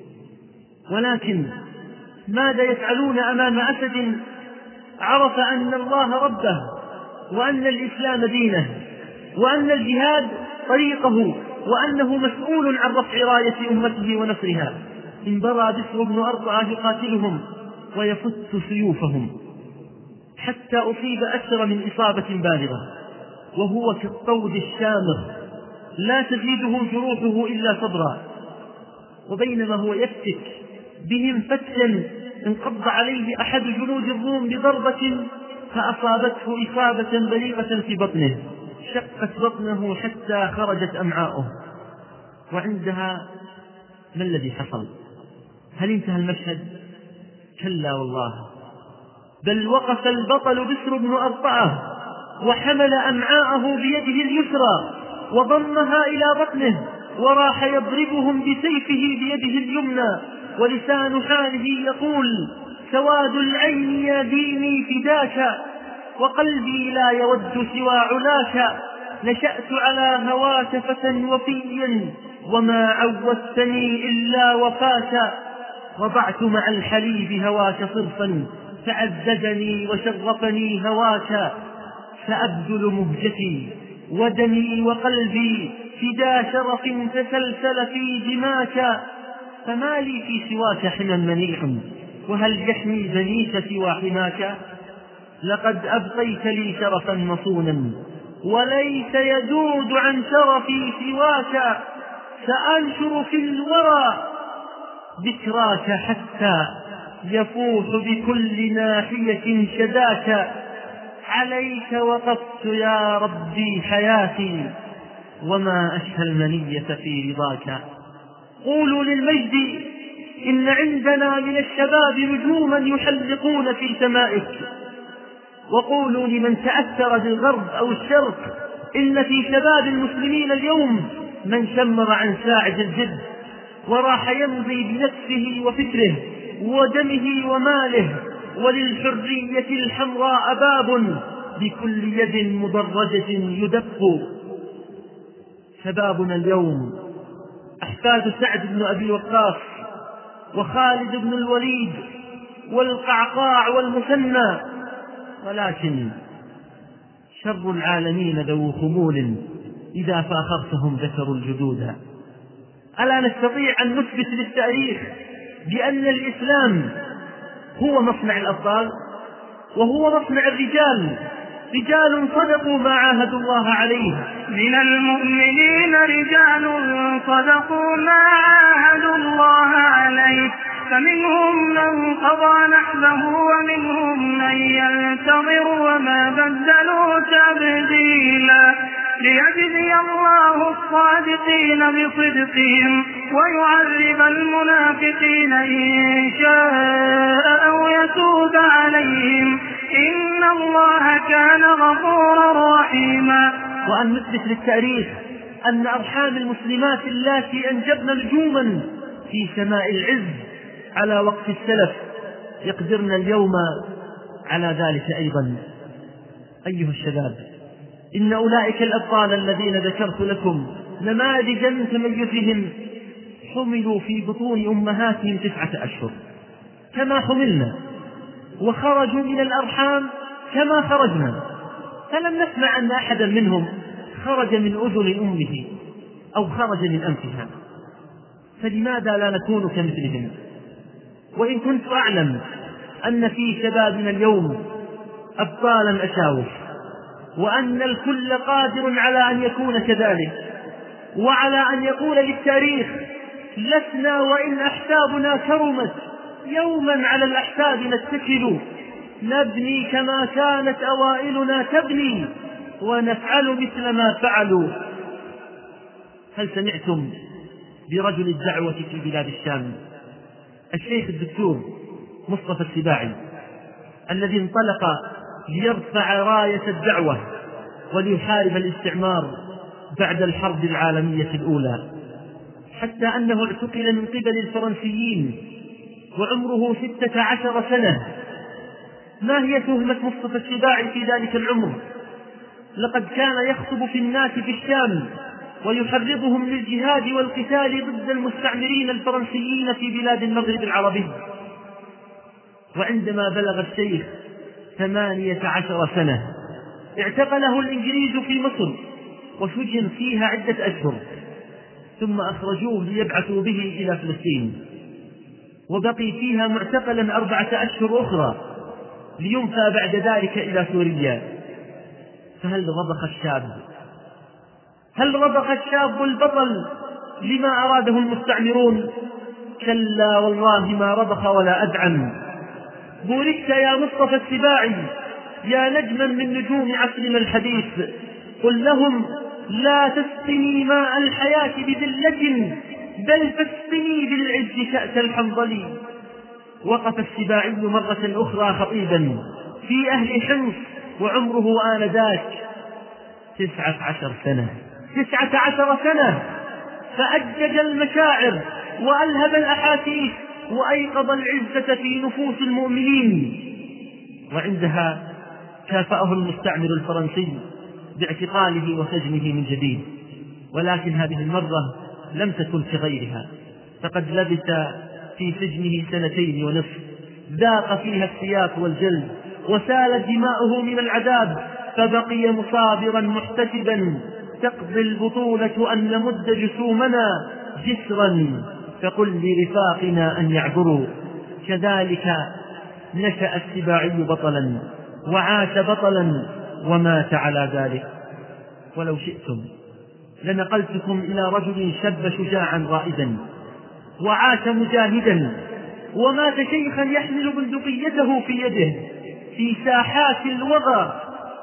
ولكن ماذا يفعلون أمام أسد عرف أن الله ربه وأن الإسلام دينه وأن الجهاد طريقه وأنه مسؤول عن رفع راية أمته ونصرها؟ انبرى بشر بن أرطأة يقاتلهم ويفت سيوفهم حتى أصيب أكثر من إصابة بالغة، وهو كالطود الشامخ لا تزيده جروحه إلا صبرا. وبينما هو يفتك بهم فتلا انقض عليه أحد جنود الروم بضربة فأصابته إصابة بليغة في بطنه، شقت بطنه حتى خرجت أمعاؤه. وعندها ما الذي حصل؟ هل انتهى المشهد؟ كلا والله، بل وقف البطل بشر بن أرطأة وحمل أمعاءه بيده اليسرى وضمها إلى بطنه وراح يضربهم بسيفه بيده اليمنى، ولسان حاله يقول سواد العين يا ديني فداك وقلبي لا يود سوى علاك. نشأت على هواك فتى وفيا وما عودتني إلا وفاك. وضعت مع الحليب هواك صرفا فعززني وشرفني هواك. سأبذل مهجتي ودمي وقلبي فدا شرف تسلسل في دماك. فما لي في سواك حمى منيع وهل يحمي بنيك سوى حماك؟ لقد أبقيت لي شرفا مصونا وليس يذود عن شرفي سواك. سأنشر في الورى ذكراك حتى يفوح بكل ناحية شداك. عليك وقفت يا ربي حياتي، وما أشهى المنية في رضاك. قولوا للمجد إن عندنا من الشباب نجوما يحلقون في سمائك، وقولوا لمن تأثر بالغرب أو الشرق إن في شباب المسلمين اليوم من شمر عن ساعد الجد وراح يمضي بنفسه وفكره ودمه وماله، وللحرية الحمراء باب بكل يد مدرجة يدق. شبابنا اليوم أحفاد سعد بن أبي وقاص وخالد بن الوليد والقعقاع والمثنى، ولكن شر العالمين ذو خمول إذا فاخرتهم ذكروا الجدود. ألا نستطيع أن نثبت للتاريخ بأن الإسلام هو مصنع الأبطال وهو مصنع الرجال، رجال صدقوا ما عاهدوا الله عليه. من المؤمنين رجال صدقوا ما عاهدوا الله عليه، فمنهم من قضى نحبه ومنهم من ينتظر وما بدلوا تبديلا، ليجزي الله الصادقين بصدقهم ويعذب المنافقين إن شاء أو يتوب عليهم، إن الله كان غفورا رحيما. وأن نثبت للتاريخ أن أرحام المسلمات اللاتي أنجبن نجوما في سماء العز على وقت السلف يقدرن اليوم على ذلك أيضا. أيها الشباب، إن أولئك الأبطال الذين ذكرت لكم نماذجا تميزهم حملوا في بطون أمهاتهم تسعة أشهر كما حملنا، وخرجوا من الأرحام كما خرجنا، فلم نسمع أن أحدا منهم خرج من أذن أمه أو خرج من أنفها، فلماذا لا نكون كمثلهم؟ وإن كنت أعلم أن في شبابنا اليوم أبطالا أشاوف، وأن الكل قادر على أن يكون كذلك، وعلى أن يقول للتاريخ لسنا وإن أحسابنا كرمت يوما على الأحساب نتكل، نبني كما كانت أوائلنا تبني ونفعل مثل ما فعلوا. هل سمعتم برجل الدعوة في بلاد الشام الشيخ الدكتور مصطفى السباعي الذي انطلق ليرفع راية الدعوة وليحارب الاستعمار بعد الحرب العالمية الأولى، حتى أنه اعتقل من قبل الفرنسيين وعمره ستة عشر سنة؟ ما هي تهمة مصطفى السباعي في ذلك العمر؟ لقد كان يخطب في الناس في الشام ويحرضهم للجهاد والقتال ضد المستعمرين الفرنسيين في بلاد المغرب العربي. وعندما بلغ الشيخ ثمانية عشر سنة اعتقله الإنجليز في مصر وسجن فيها عدة أشهر، ثم أخرجوه ليبعثوا به إلى فلسطين، وبقي فيها معتقلا أربعة أشهر أخرى لينفى بعد ذلك إلى سوريا. فهل رضخ الشاب هل رضخ الشاب البطل لما أراده المستعمرون؟ كلا والله ما رضخ ولا أدعم. بوركت يا مصطفى السباعي يا نجما من نجوم عصرنا الحديث، قل لهم لا تسقني ماء الحياة بذلة بل تسقني بالعز كأس الحنظل. وقف السباعي مرة أخرى خطيبا في أهل حمص وعمره آنذاك تسعة عشر سنة تسعة عشر سنة فأجج المشاعر وألهب الأحاسيس وأيقظ العزة في نفوس المؤمنين. وعندها كافأه المستعمر الفرنسي باعتقاله وسجنه من جديد، ولكن هذه المرة لم تكن كغيرها، فقد لبث في سجنه سنتين ونصف ذاق فيها السياق والجلد وسالت دماؤه من العذاب، فبقي مصابرا محتسبا تقضي البطولة أن نمد جسومنا جسرا فقل لرفاقنا أن يعبروا. كذلك نشأ السباعي بطلا وعاش بطلا ومات على ذلك. ولو شئتم لنقلتكم إلى رجل شب شجاعا رائدا وعاش مجاهدا ومات شيخا يحمل بندقيته في يده في ساحات الوغى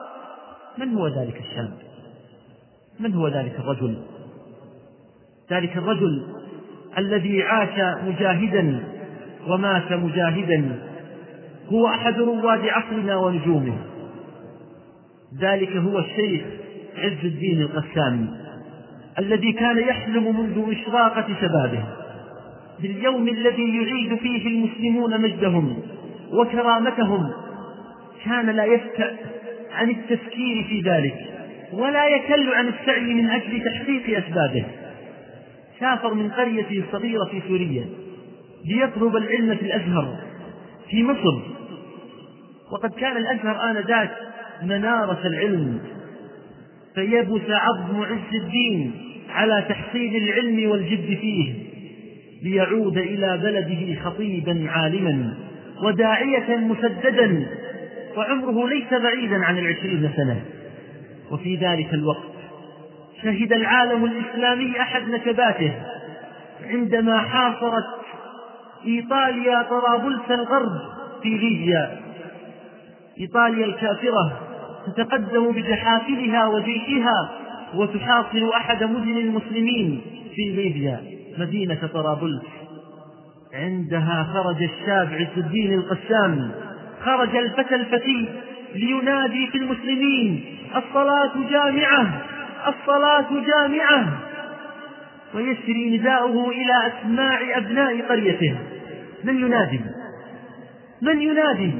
من هو ذلك الشاب؟ من هو ذلك الرجل؟ ذلك الرجل الذي عاش مجاهدا ومات مجاهدا، هو أحد رواد عصرنا ونجومه. ذلك هو الشيخ عز الدين القسامي، الذي كان يحلم منذ إشراقة شبابه باليوم الذي يعيد فيه المسلمون مجدهم وكرامتهم. كان لا يفتأ عن التفكير في ذلك ولا يكل عن السعي من أجل تحقيق أسبابه. سافر من قرية صغيرة في سوريا ليطلب العلم في الأزهر في مصر، وقد كان الأزهر آنذاك منارة العلم، فيبس عظم عز الدين على تحصيل العلم والجد فيه ليعود إلى بلده خطيبا عالما وداعية مسددا، وعمره ليس بعيدا عن العشرين سنة. وفي ذلك الوقت شهد العالم الإسلامي أحد نكباته عندما حاصرت إيطاليا طرابلس الغرب في ليبيا. إيطاليا الكافرة تتقدم بجحافلها وجيشها وتحاصر أحد مدن المسلمين في ليبيا مدينة طرابلس. عندها خرج الشاب عز الدين القسام، خرج الفتى الفتي لينادي في المسلمين: الصلاة جامعة، الصلاة جامعة، ويسري نداؤه إلى أسماع أبناء قريته. من ينادي؟ من ينادي؟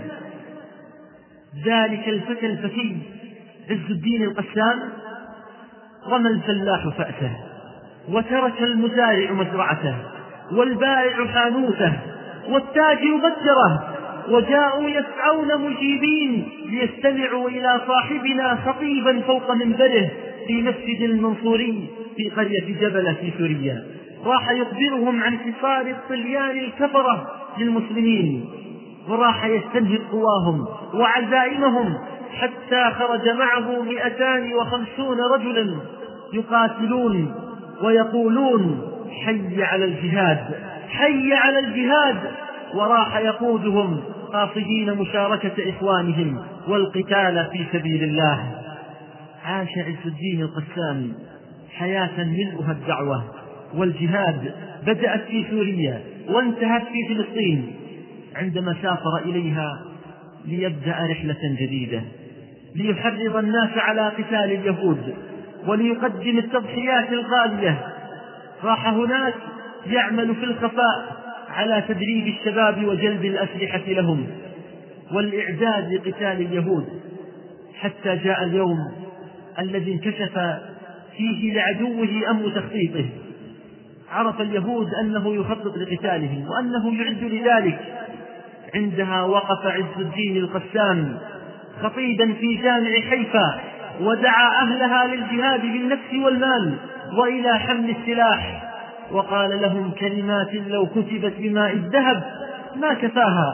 ذلك الفتى الفتي عز الدين القسام. رمى الفلاح فأسه، وترك المزارع مزرعته، والبائع حانوته، والتاجر متجره، وجاءوا يسعون مجيبين ليستمعوا إلى صاحبنا خطيبا فوق منبره في مسجد المنصوري في قرية جبلة في سوريا. راح يخبرهم عن حصار الطليان الكفرة للمسلمين، وراح يستنهض قواهم وعزائمهم، حتى خرج معه مئتان وخمسون رجلا يقاتلون ويقولون: حي على الجهاد، حي على الجهاد. وراح يقودهم قاصدين مشاركة إخوانهم والقتال في سبيل الله. عاش عز الدين القسامي حياة ملؤها الدعوة والجهاد، بدأت في سوريا وانتهت في فلسطين، عندما سافر إليها ليبدأ رحلة جديدة ليحرض الناس على قتال اليهود وليقدم التضحيات الغالية. راح هناك يعمل في الخفاء على تدريب الشباب وجلب الأسلحة لهم والإعداد لقتال اليهود، حتى جاء اليوم الذي انكشف فيه لعدوه أمر تخطيطه. عرف اليهود أنه يخطط لقتالهم وأنه يعد لذلك. عندها وقف عز الدين القسام خطيبا في جامع حيفا، ودعا أهلها للجهاد بالنفس والمال وإلى حمل السلاح، وقال لهم كلمات لو كتبت بماء الذهب ما كفاها.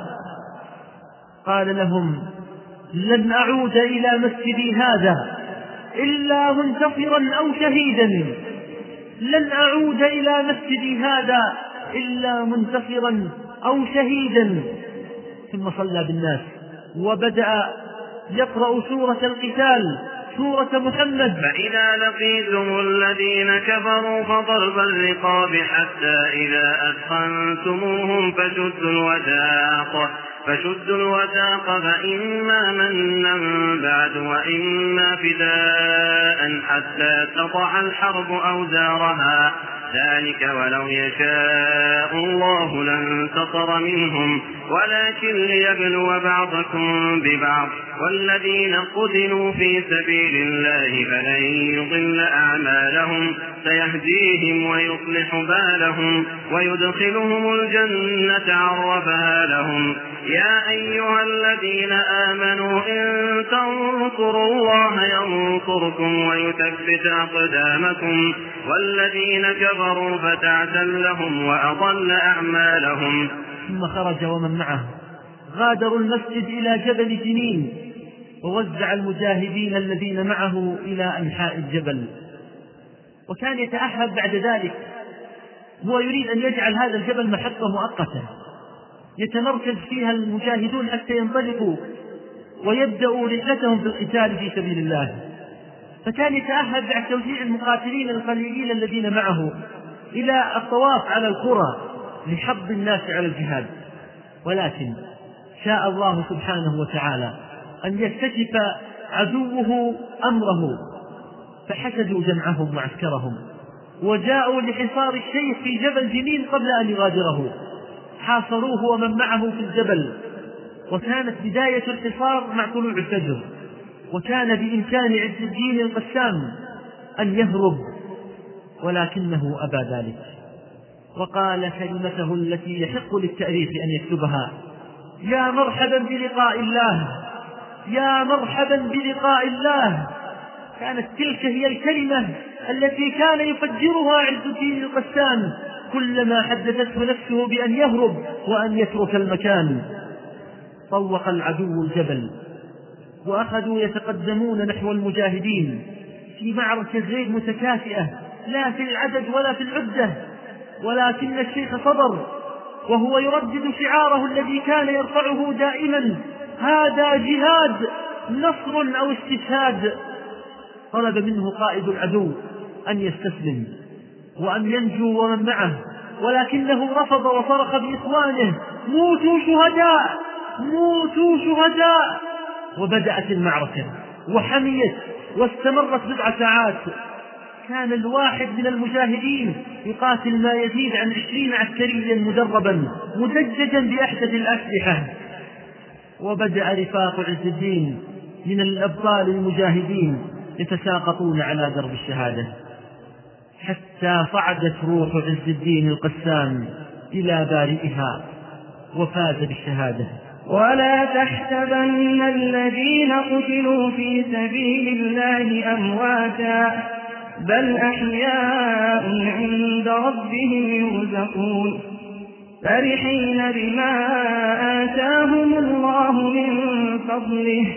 قال لهم: لن أعود إلى مسجدي هذا إلا منتصرا أو شهيدا، لن أعود إلى مسجدي هذا إلا منتصرا أو شهيدا. ثم صلى بالناس وبدأ يقرأ سورة القتال، سورة محمد: فإذا لقيتم الذين كفروا فضرب الرقاب حتى إذا أثخنتموهم فشدوا الوثاق فشدوا الوثاق فإما منا بعد وإما فداء حتى تضع الحرب أوزارها، ذلك ولو يشاء الله لانتصر منهم ولكن ليبلو بعضكم ببعض، والذين قتلوا في سبيل الله فلن يضل أعمالهم سيهديهم ويصلح بالهم ويدخلهم الجنة عرفها لهم. يا أيها الذين آمنوا إن تنصروا الله ينصركم ويثبت أقدامكم، والذين كفروا فتعسل لهم وأضل أعمالهم. ثم خرج ومن معه غادروا المسجد إلى جبل جنين، ووزع المجاهدين الذين معه إلى أنحاء الجبل. وكان يتأهب بعد ذلك، هو يريد أن يجعل هذا الجبل محطة مؤقتة يتمركز فيها المجاهدون حتى ينطلقوا ويبدأوا رحلتهم في القتال في سبيل الله. فكان يتأهب بعد توزيع المقاتلين القليلين الذين معه إلى الطواف على القرى لحض الناس على الجهاد. ولكن شاء الله سبحانه وتعالى أن يكتشف عدوه أمره، فحشدوا جمعهم وعسكرهم وجاءوا لحصار الشيخ في جبل جنين قبل أن يغادره، حاصروه ومن معه في الجبل. وكانت بداية الحصار مع طلوع الفجر، وكان بإمكان عز الدين القسام أن يهرب، ولكنه أبى ذلك، وقال كلمته التي يحق للتاريخ أن يكتبها: يا مرحبا بلقاء الله، يا مرحبا بلقاء الله. كانت تلك هي الكلمة التي كان يفجرها عز الدين القسام كلما حدثته نفسه بأن يهرب وأن يترك المكان. طوق العدو الجبل وأخذوا يتقدمون نحو المجاهدين في معركة غير متكافئة، لا في العدد ولا في العدة، ولكن الشيخ صبر وهو يردد شعاره الذي كان يرفعه دائما: هذا جهاد، نصر أو استشهاد. طلب منه قائد العدو أن يستسلم وأن ينجو ومن معه، ولكنه رفض وصرخ بإخوانه: موتوا شهداء، موتوا شهداء. وبدأت المعركة وحميت واستمرت بضع ساعات. كان الواحد من المجاهدين يقاتل ما يزيد عن عشرين عسكريا مدربا مدججا بأحدث الأسلحة. وبدأ رفاق عز الدين من الأبطال المجاهدين يتساقطون على درب الشهادة، حتى صعدت روح عز الدين القسام إلى بارئها وفاز بالشهادة. ولا تحسبن الذين قتلوا في سبيل الله أمواتا بل أحياء عند ربهم يرزقون فرحين بما آتاهم الله من فضله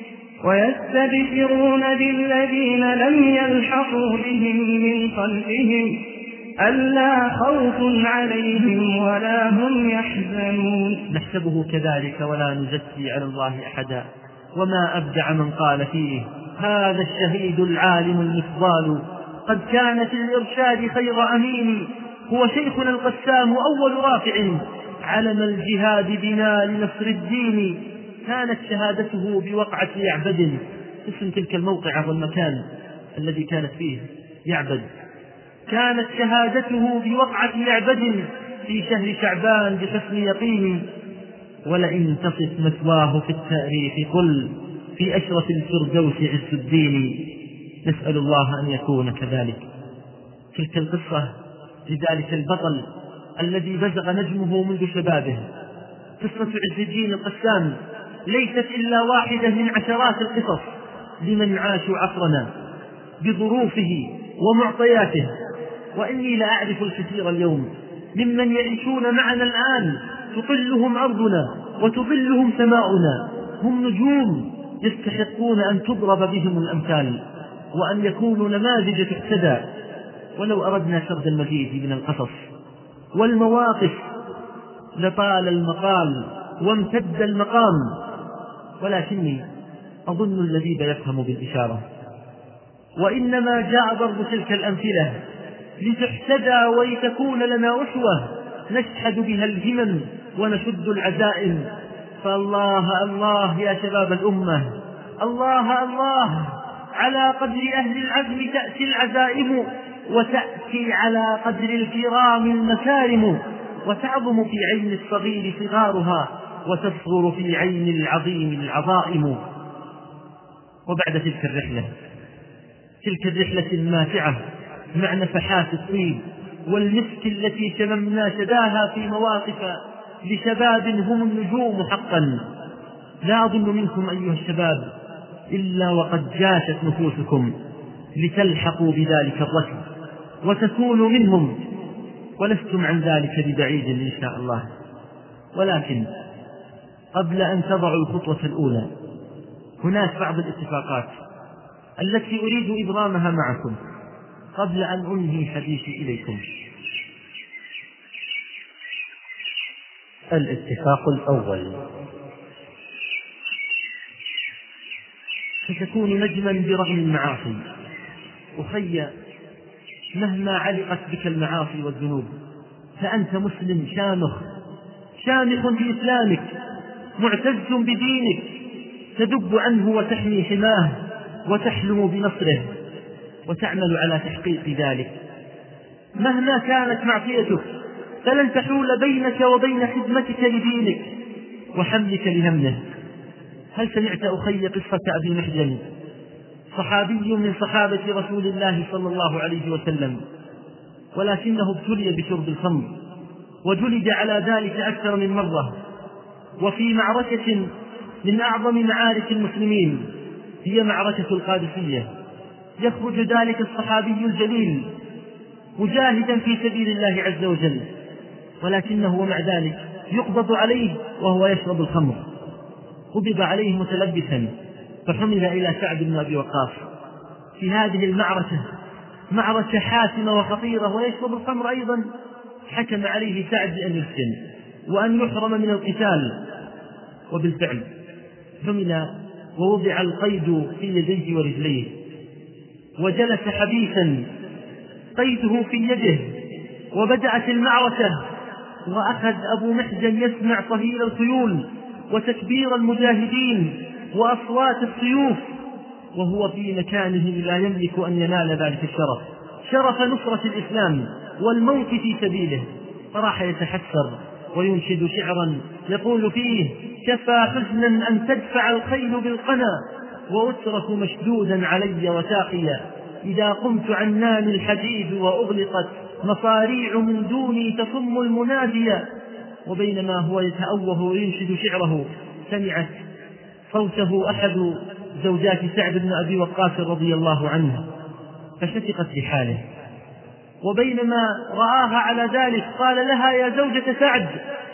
ويستبشرون بالذين لم يلحقوا بهم من خلفهم ألا خوف عليهم ولا هم يحزنون. نحسبه كذلك ولا نزكي على الله أحدا، وما أبدع من قال فيه: هذا الشهيد العالم المفضال قد كان في الإرشاد خير أمين، هو شيخنا القسام أول رافع علم الجهاد بنا لنصر الدين. كانت شهادته بوقعة يعبد، اسم تلك الموقعة والمكان الذي كانت فيه يعبد. كانت شهادته بوقعة يعبد في شهر شعبان بحسن يقين. ولئن تصف مثواه في التاريخ قل في أشرف الفردوس عز الدين. نسأل الله أن يكون كذلك. تلك القصة لذلك البطل الذي بزغ نجمه منذ شبابه. قصة عز الدين القسام ليست إلا واحدة من عشرات القصص لمن عاشوا عصرنا بظروفه ومعطياته. وإني لا أعرف الكثير اليوم ممن يعيشون معنا الآن تطلهم أرضنا وتظلهم سماؤنا. هم نجوم يستحقون أن تضرب بهم الأمثال وأن يكونوا نماذج تحتذى. ولو أردنا سرد المزيد من القصص والمواقف لطال المقال وامتد المقام، ولكني أظن اللذيذ يفهم بالإشارة. وإنما جاء ضرب تلك الأمثلة لتحتدى ولتكون لنا أسوة نشحذ بها الهمم ونشد العزائم. فالله الله يا شباب الأمة، الله الله، على قدر أهل العزم تأتي العزائم، وتأتي على قدر الكرام المكارم، وتعظم في عين الصغير صغارها وتصغر في عين العظيم العظائم. وبعد تلك الرحلة تلك الرحلة الماتعة مع نفحات الطيب والمسك التي شممنا شداها في مواقف لشباب هم النجوم حقا، لا أظن منكم أيها الشباب إلا وقد جاشت نفوسكم لتلحقوا بذلك الركب وتكونوا منهم، ولستم عن ذلك ببعيد إن شاء الله. ولكن قبل أن تضعوا الخطوة الأولى هناك بعض الاتفاقات التي أريد إبرامها معكم قبل أن أنهي حديثي إليكم. الاتفاق الأول: في ستكون نجما برغم المعاصي. أخي، مهما علقت بك المعاصي والذنوب فأنت مسلم شامخ شامخ في إسلامك، معتز بدينك، تدب عنه وتحمي حماه وتحلم بنصره وتعمل على تحقيق ذلك. مهما كانت معصيتك فلن تحول بينك وبين خدمتك لدينك وحملك لهمه. هل سمعت أخي قصة أبي محجن، صحابي من صحابة رسول الله صلى الله عليه وسلم، ولكنه ابتلي بشرب الخمر وجلد على ذلك أكثر من مرة، وفي معركة من أعظم معارك المسلمين هي معركة القادسية يخرج ذلك الصحابي الجليل مجاهدا في سبيل الله عز وجل، ولكنه ومع ذلك يقبض عليه وهو يشرب الخمر. قبض عليه متلبسا فحمل إلى سعد بن أبي وقاص في هذه المعركة، معركة حاسمة وخطيرة، ويشرب الخمر أيضا. حكم عليه سعد بأن يسجن وأن يحرم من القتال، وبالفعل حمل ووضع القيد في يديه ورجليه، وجلس حبيسا قيده في يده، وبدأت المعركة، وأخذ أبو محجن يسمع صهيل الخيول وتكبير المجاهدين وأصوات السيوف، وهو في مكانه لا يملك أن ينال ذلك الشرف، شرف نصرة الإسلام والموت في سبيله. فراح يتحسر وينشد شعرا يقول فيه: كفى حزنا أن تدفع الخيل بالقنا وأترك مشدودا علي وساقيا، إذا قمت عنان الحديد وأغلقت مصاريع من دوني تصم المناديا. وبينما هو يتأوه وينشد شعره سمعت صوته أحد زوجات سعد بن أبي وقاص رضي الله عنه فشفقت لحاله، وبينما رآها على ذلك قال لها: يا زوجة سعد،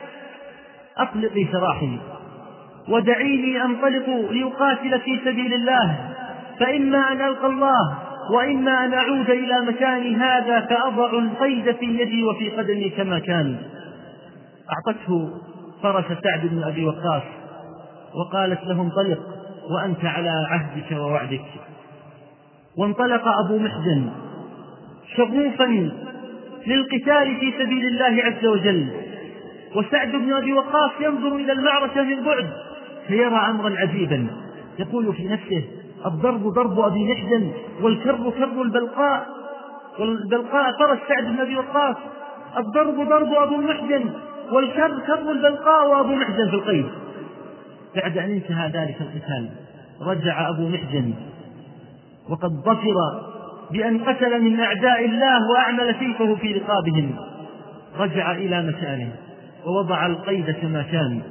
أطلقي سراحي ودعيني أنطلق لأقاتل في سبيل الله، فإما أن ألقى الله وإما أن أعود إلى مكاني هذا فأضع القيد في يدي وفي قدمي كما كان. أعطته فرس سعد بن أبي وقاص وقالت له: انطلق وأنت على عهدك ووعدك. وانطلق أبو محجن شغوفا للقتال في سبيل الله عز وجل، وسعد بن أبي وقاص ينظر إلى المعركة من بعد فيرى أمرا عجيبا، يقول في نفسه: الضرب ضرب أبي محجن والكر كر البلقاء، والبلقاء فرس سعد بن أبي وقاص، الضرب ضرب أبو محجن والكر كر البلقاء وأبو محجن في القيد. بعد أن انتهى ذلك القتال رجع أبو محجن وقد ظفر بأن قتل من أعداء الله وأعمل سيفه في رقابهم، رجع إلى مكانه ووضع القيد كما كان.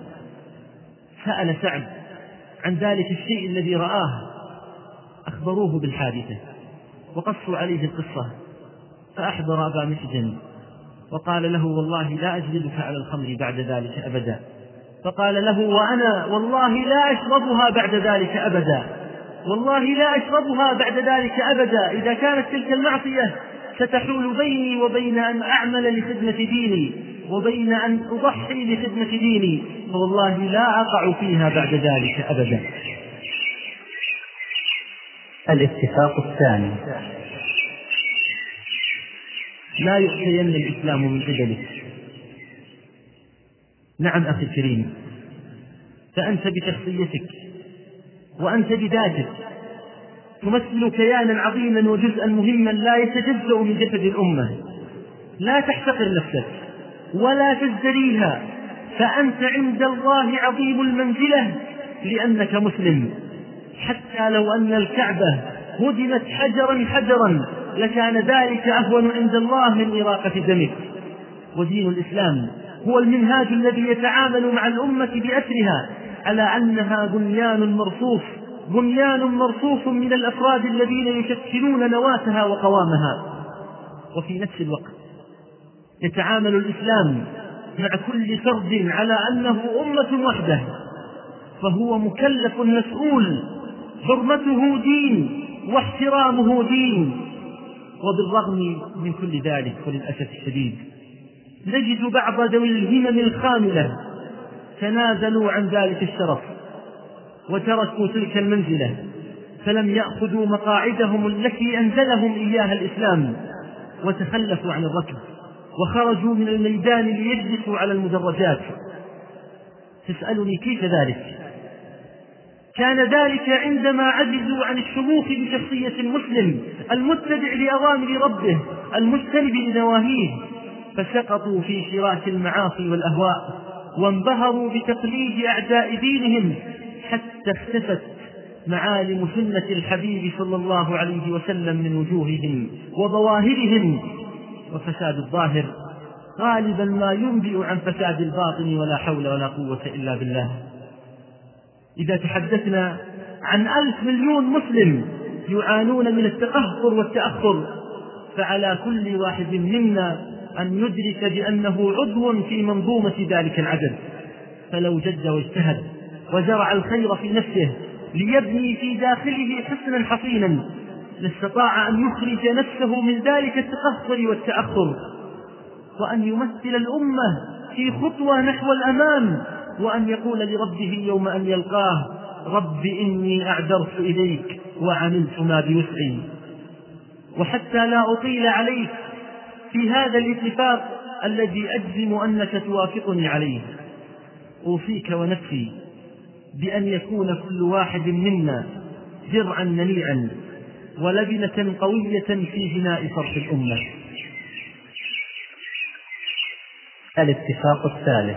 سأل سعد عن ذلك الشيء الذي رآه، أخبروه بالحادثة وقصوا عليه القصة، فأحضر أبا محجن وقال له: والله لا أجلدك على الخمر بعد ذلك أبدا. فقال له: وأنا والله لا أشربها بعد ذلك أبدا، والله لا أشربها بعد ذلك أبدا، إذا كانت تلك المعصية ستحول بيني وبين أن أعمل لخدمة ديني وبين أن أضحي لخدمة ديني، فوالله لا أقع فيها بعد ذلك أبدا. الاتفاق الثاني: لا يؤتين الإسلام من قبلك. نعم أخي الكريم، فأنت بشخصيتك وأنت بذاتك تمثل كيانا عظيما وجزءا مهما لا يتجزأ من جسد الأمة. لا تحتقر نفسك ولا تزدريها، فأنت عند الله عظيم المنزلة لأنك مسلم. حتى لو أن الكعبة هدمت حجرا حجرا لكان ذلك أهون عند الله من إراقة دمك. ودين الإسلام هو المنهاج الذي يتعامل مع الأمة بأسرها على أنها بنيان مرصوف بنيان مرصوف من الأفراد الذين يشكلون نواتها وقوامها. وفي نفس الوقت يتعامل الإسلام مع كل فرد على أنه أمة وحده، فهو مكلف مسؤول، حرمته دين واحترامه دين. وبالرغم من كل ذلك وللأسف الشديد نجد بعض ذوي الهمم الخاملة تنازلوا عن ذلك الشرف وتركوا تلك المنزلة فلم يأخذوا مقاعدهم التي أنزلهم إياها الإسلام وتخلفوا عن الركب وخرجوا من الميدان ليجلسوا على المدرجات. تسألني كيف ذلك؟ كان ذلك عندما عجزوا عن الشموخ بشخصية المسلم المتبع لأوامر ربه المجتنب لنواهيه، فسقطوا في شراك المعاصي والأهواء وانبهروا بتقليد أعداء دينهم حتى اختفت معالم سنة الحبيب صلى الله عليه وسلم من وجوههم وظواهرهم. وفساد الظاهر غالبا ما ينبئ عن فساد الباطن، ولا حول ولا قوة إلا بالله. إذا تحدثنا عن ألف مليون مسلم يعانون من التقهقر والتأخر، فعلى كل واحد منا أن يدرك بأنه عضو في منظومة ذلك العدد، فلو جد واجتهد وزرع الخير في نفسه ليبني في داخله حسنا حصينا لاستطاع أن يخرج نفسه من ذلك التقهقر والتأخر، وأن يمثل الأمة في خطوة نحو الأمام، وأن يقول لربه يوم أن يلقاه: رب إني أعذرت إليك وعملت ما بوسعي. وحتى لا أطيل عليك في هذا الاتفاق الذي أجزم أنك توافقني عليه، أوصيك ونفسي بأن يكون كل واحد منا درعا منيعا ولبنة قوية في بناء صرح الأمة. الاتفاق الثالث: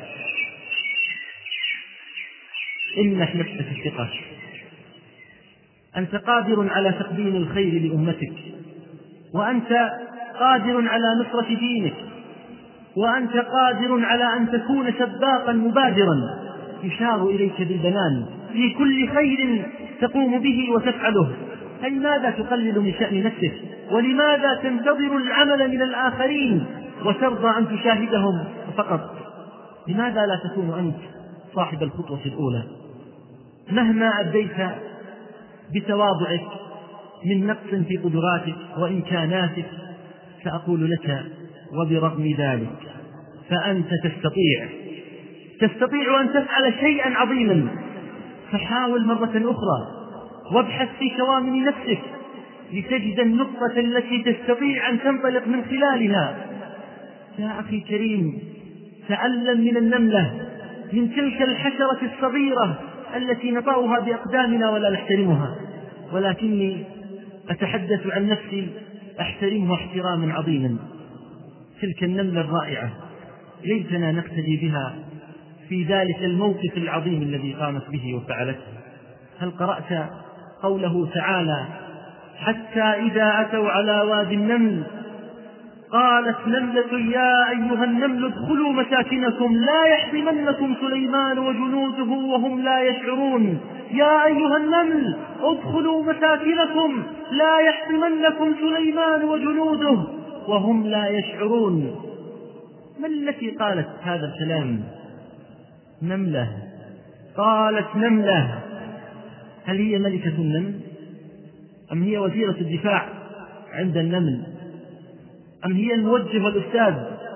إمنح نفسك الثقة، أنت قادر على تقديم الخير لأمتك، وأنت قادر على نصرة دينك، وأنت قادر على أن تكون سباقا مبادرا يشار إليك بالبنان في كل خير تقوم به وتفعله. لماذا تقلل من شأن نفسك؟ ولماذا تنتظر العمل من الآخرين وترضى أن تشاهدهم فقط؟ لماذا لا تكون أنت صاحب الخطوة الأولى؟ مهما أديت بتواضعك من نقص في قدراتك وإمكاناتك، سأقول لك وبرغم ذلك فأنت تستطيع تستطيع أن تفعل شيئا عظيما. فحاول مرة أخرى وابحث في كوامن نفسك لتجد النقطة التي تستطيع أن تنطلق من خلالها. يا أخي الكريم، تعلم من النملة، من تلك الحشرة الصغيرة التي نطأها بأقدامنا ولا نحترمها، ولكني أتحدث عن نفسي أحترمها احتراما عظيما. تلك النملة الرائعة ليتنا نقتدي بها في ذلك الموقف العظيم الذي قامت به وفعلته. هل قرأت قوله تعالى: حتى إذا أتوا على وادي النمل قالت نملة يا أيها النمل ادخلوا مساكنكم لا يحطمنكم سليمان وجنوده وهم لا يشعرون. يا أيها النمل ادخلوا مساكنكم لا يحطمنكم سليمان وجنوده وهم لا يشعرون. من التي قالت هذا الكلام؟ نملة. قالت نملة. هل هي ملكة النمل؟ أم هي وزيرة الدفاع عند النمل؟ أم هي الموجه والأستاذ؟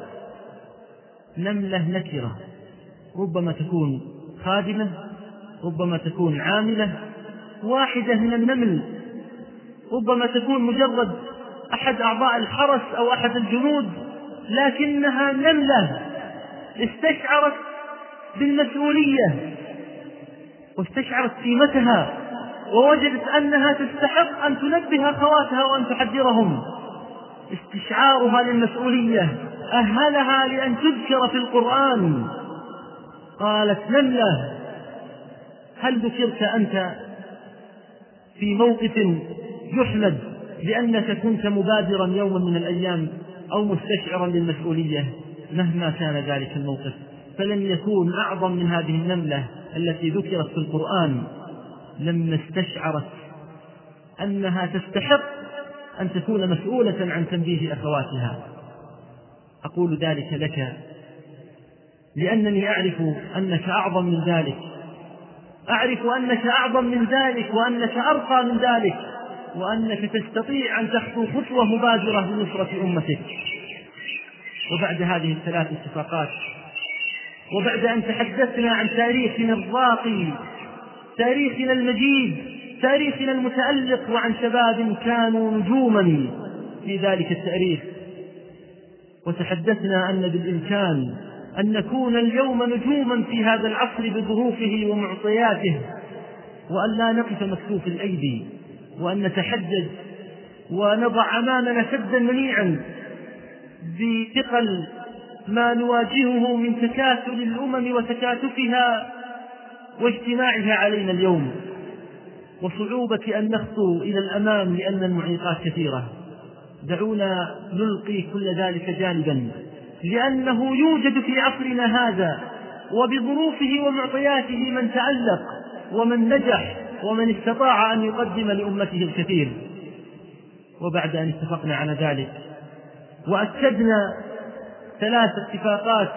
نملة نكرة، ربما تكون خادمة، ربما تكون عاملة واحدة من النمل، ربما تكون مجرد أحد أعضاء الحرس أو أحد الجنود، لكنها نملة استشعرت بالمسؤولية واستشعرت قيمتها ووجدت أنها تستحق أن تنبه أخواتها وأن تحذرهم. استشعارها للمسؤولية أهلها لأن تذكر في القرآن. قالت نملة. هل ذكرت أنت في موقف يحمد لأنك كنت مبادرا يوما من الأيام أو مستشعرا للمسؤولية؟ مهما كان ذلك الموقف فلن يكون أعظم من هذه النملة التي ذكرت في القرآن لما استشعرت أنها تستحق أن تكون مسؤولة عن تنبيه أخواتها. أقول ذلك لك لأنني أعرف أنك أعظم من ذلك، أعرف أنك أعظم من ذلك، وأنك أرقى من ذلك، وأنك تستطيع أن تخطو خطوة مبادرة لنصرة أمتك. وبعد هذه الثلاث اتفاقات، وبعد أن تحدثنا عن تاريخنا الراقي، تاريخنا المجيد، تاريخنا المتألق وعن شباب كانوا نجوما في ذلك التاريخ، وتحدثنا أن بالإمكان أن نكون اليوم نجوما في هذا العصر بظروفه ومعطياته، وأن لا نقف مكتوف الأيدي، وأن نتحجج ونضع أمامنا سدا منيعا بثقل ما نواجهه من تكاسل الأمم وتكاتفها واجتماعها علينا اليوم، وصعوبة أن نخطو إلى الأمام لأن المعيقات كثيرة. دعونا نلقي كل ذلك جانبا، لأنه يوجد في عصرنا هذا وبظروفه ومعطياته من تألق ومن نجح ومن استطاع أن يقدم لأمته الكثير. وبعد أن اتفقنا على ذلك وأكدنا ثلاث اتفاقات،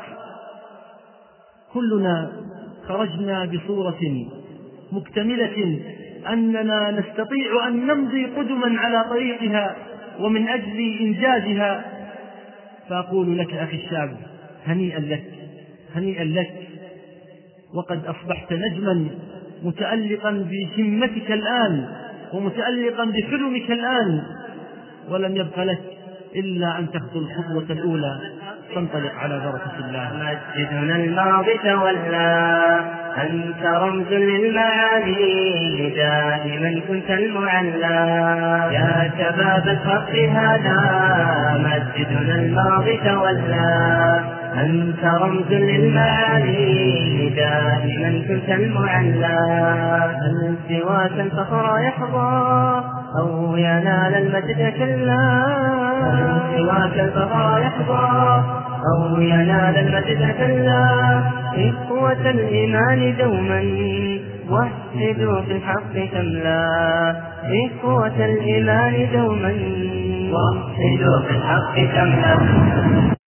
كلنا خرجنا بصورة مكتملة أننا نستطيع أن نمضي قدما على طريقها ومن أجل إنجازها. فأقول لك أخي الشاب، هنيئا لك هنيئا لك، وقد أصبحت نجما متألقا بهمتك الآن ومتألقا بحلمك الآن، ولم يبق لك إلا أن تخطو الخطوة الأولى. تنطلق على بركة الله. مسجدنا الماضي تولى، أنت رمز للمعالي، دائما كنت المعلى يا شباب الحق هذا. مسجدنا الماضي تولى، أنت رمز للمعالي، دائما كنت المعلى. هل سواك الفخر يحظى أو ينال المجد كلا؟ هل سواك الفخر يحظى أو ينال المجد كلا؟ إخوة الإيمان دوما وحدوا في الحق شملا. إخوة الإيمان دوما وحدوا في الحق شملا.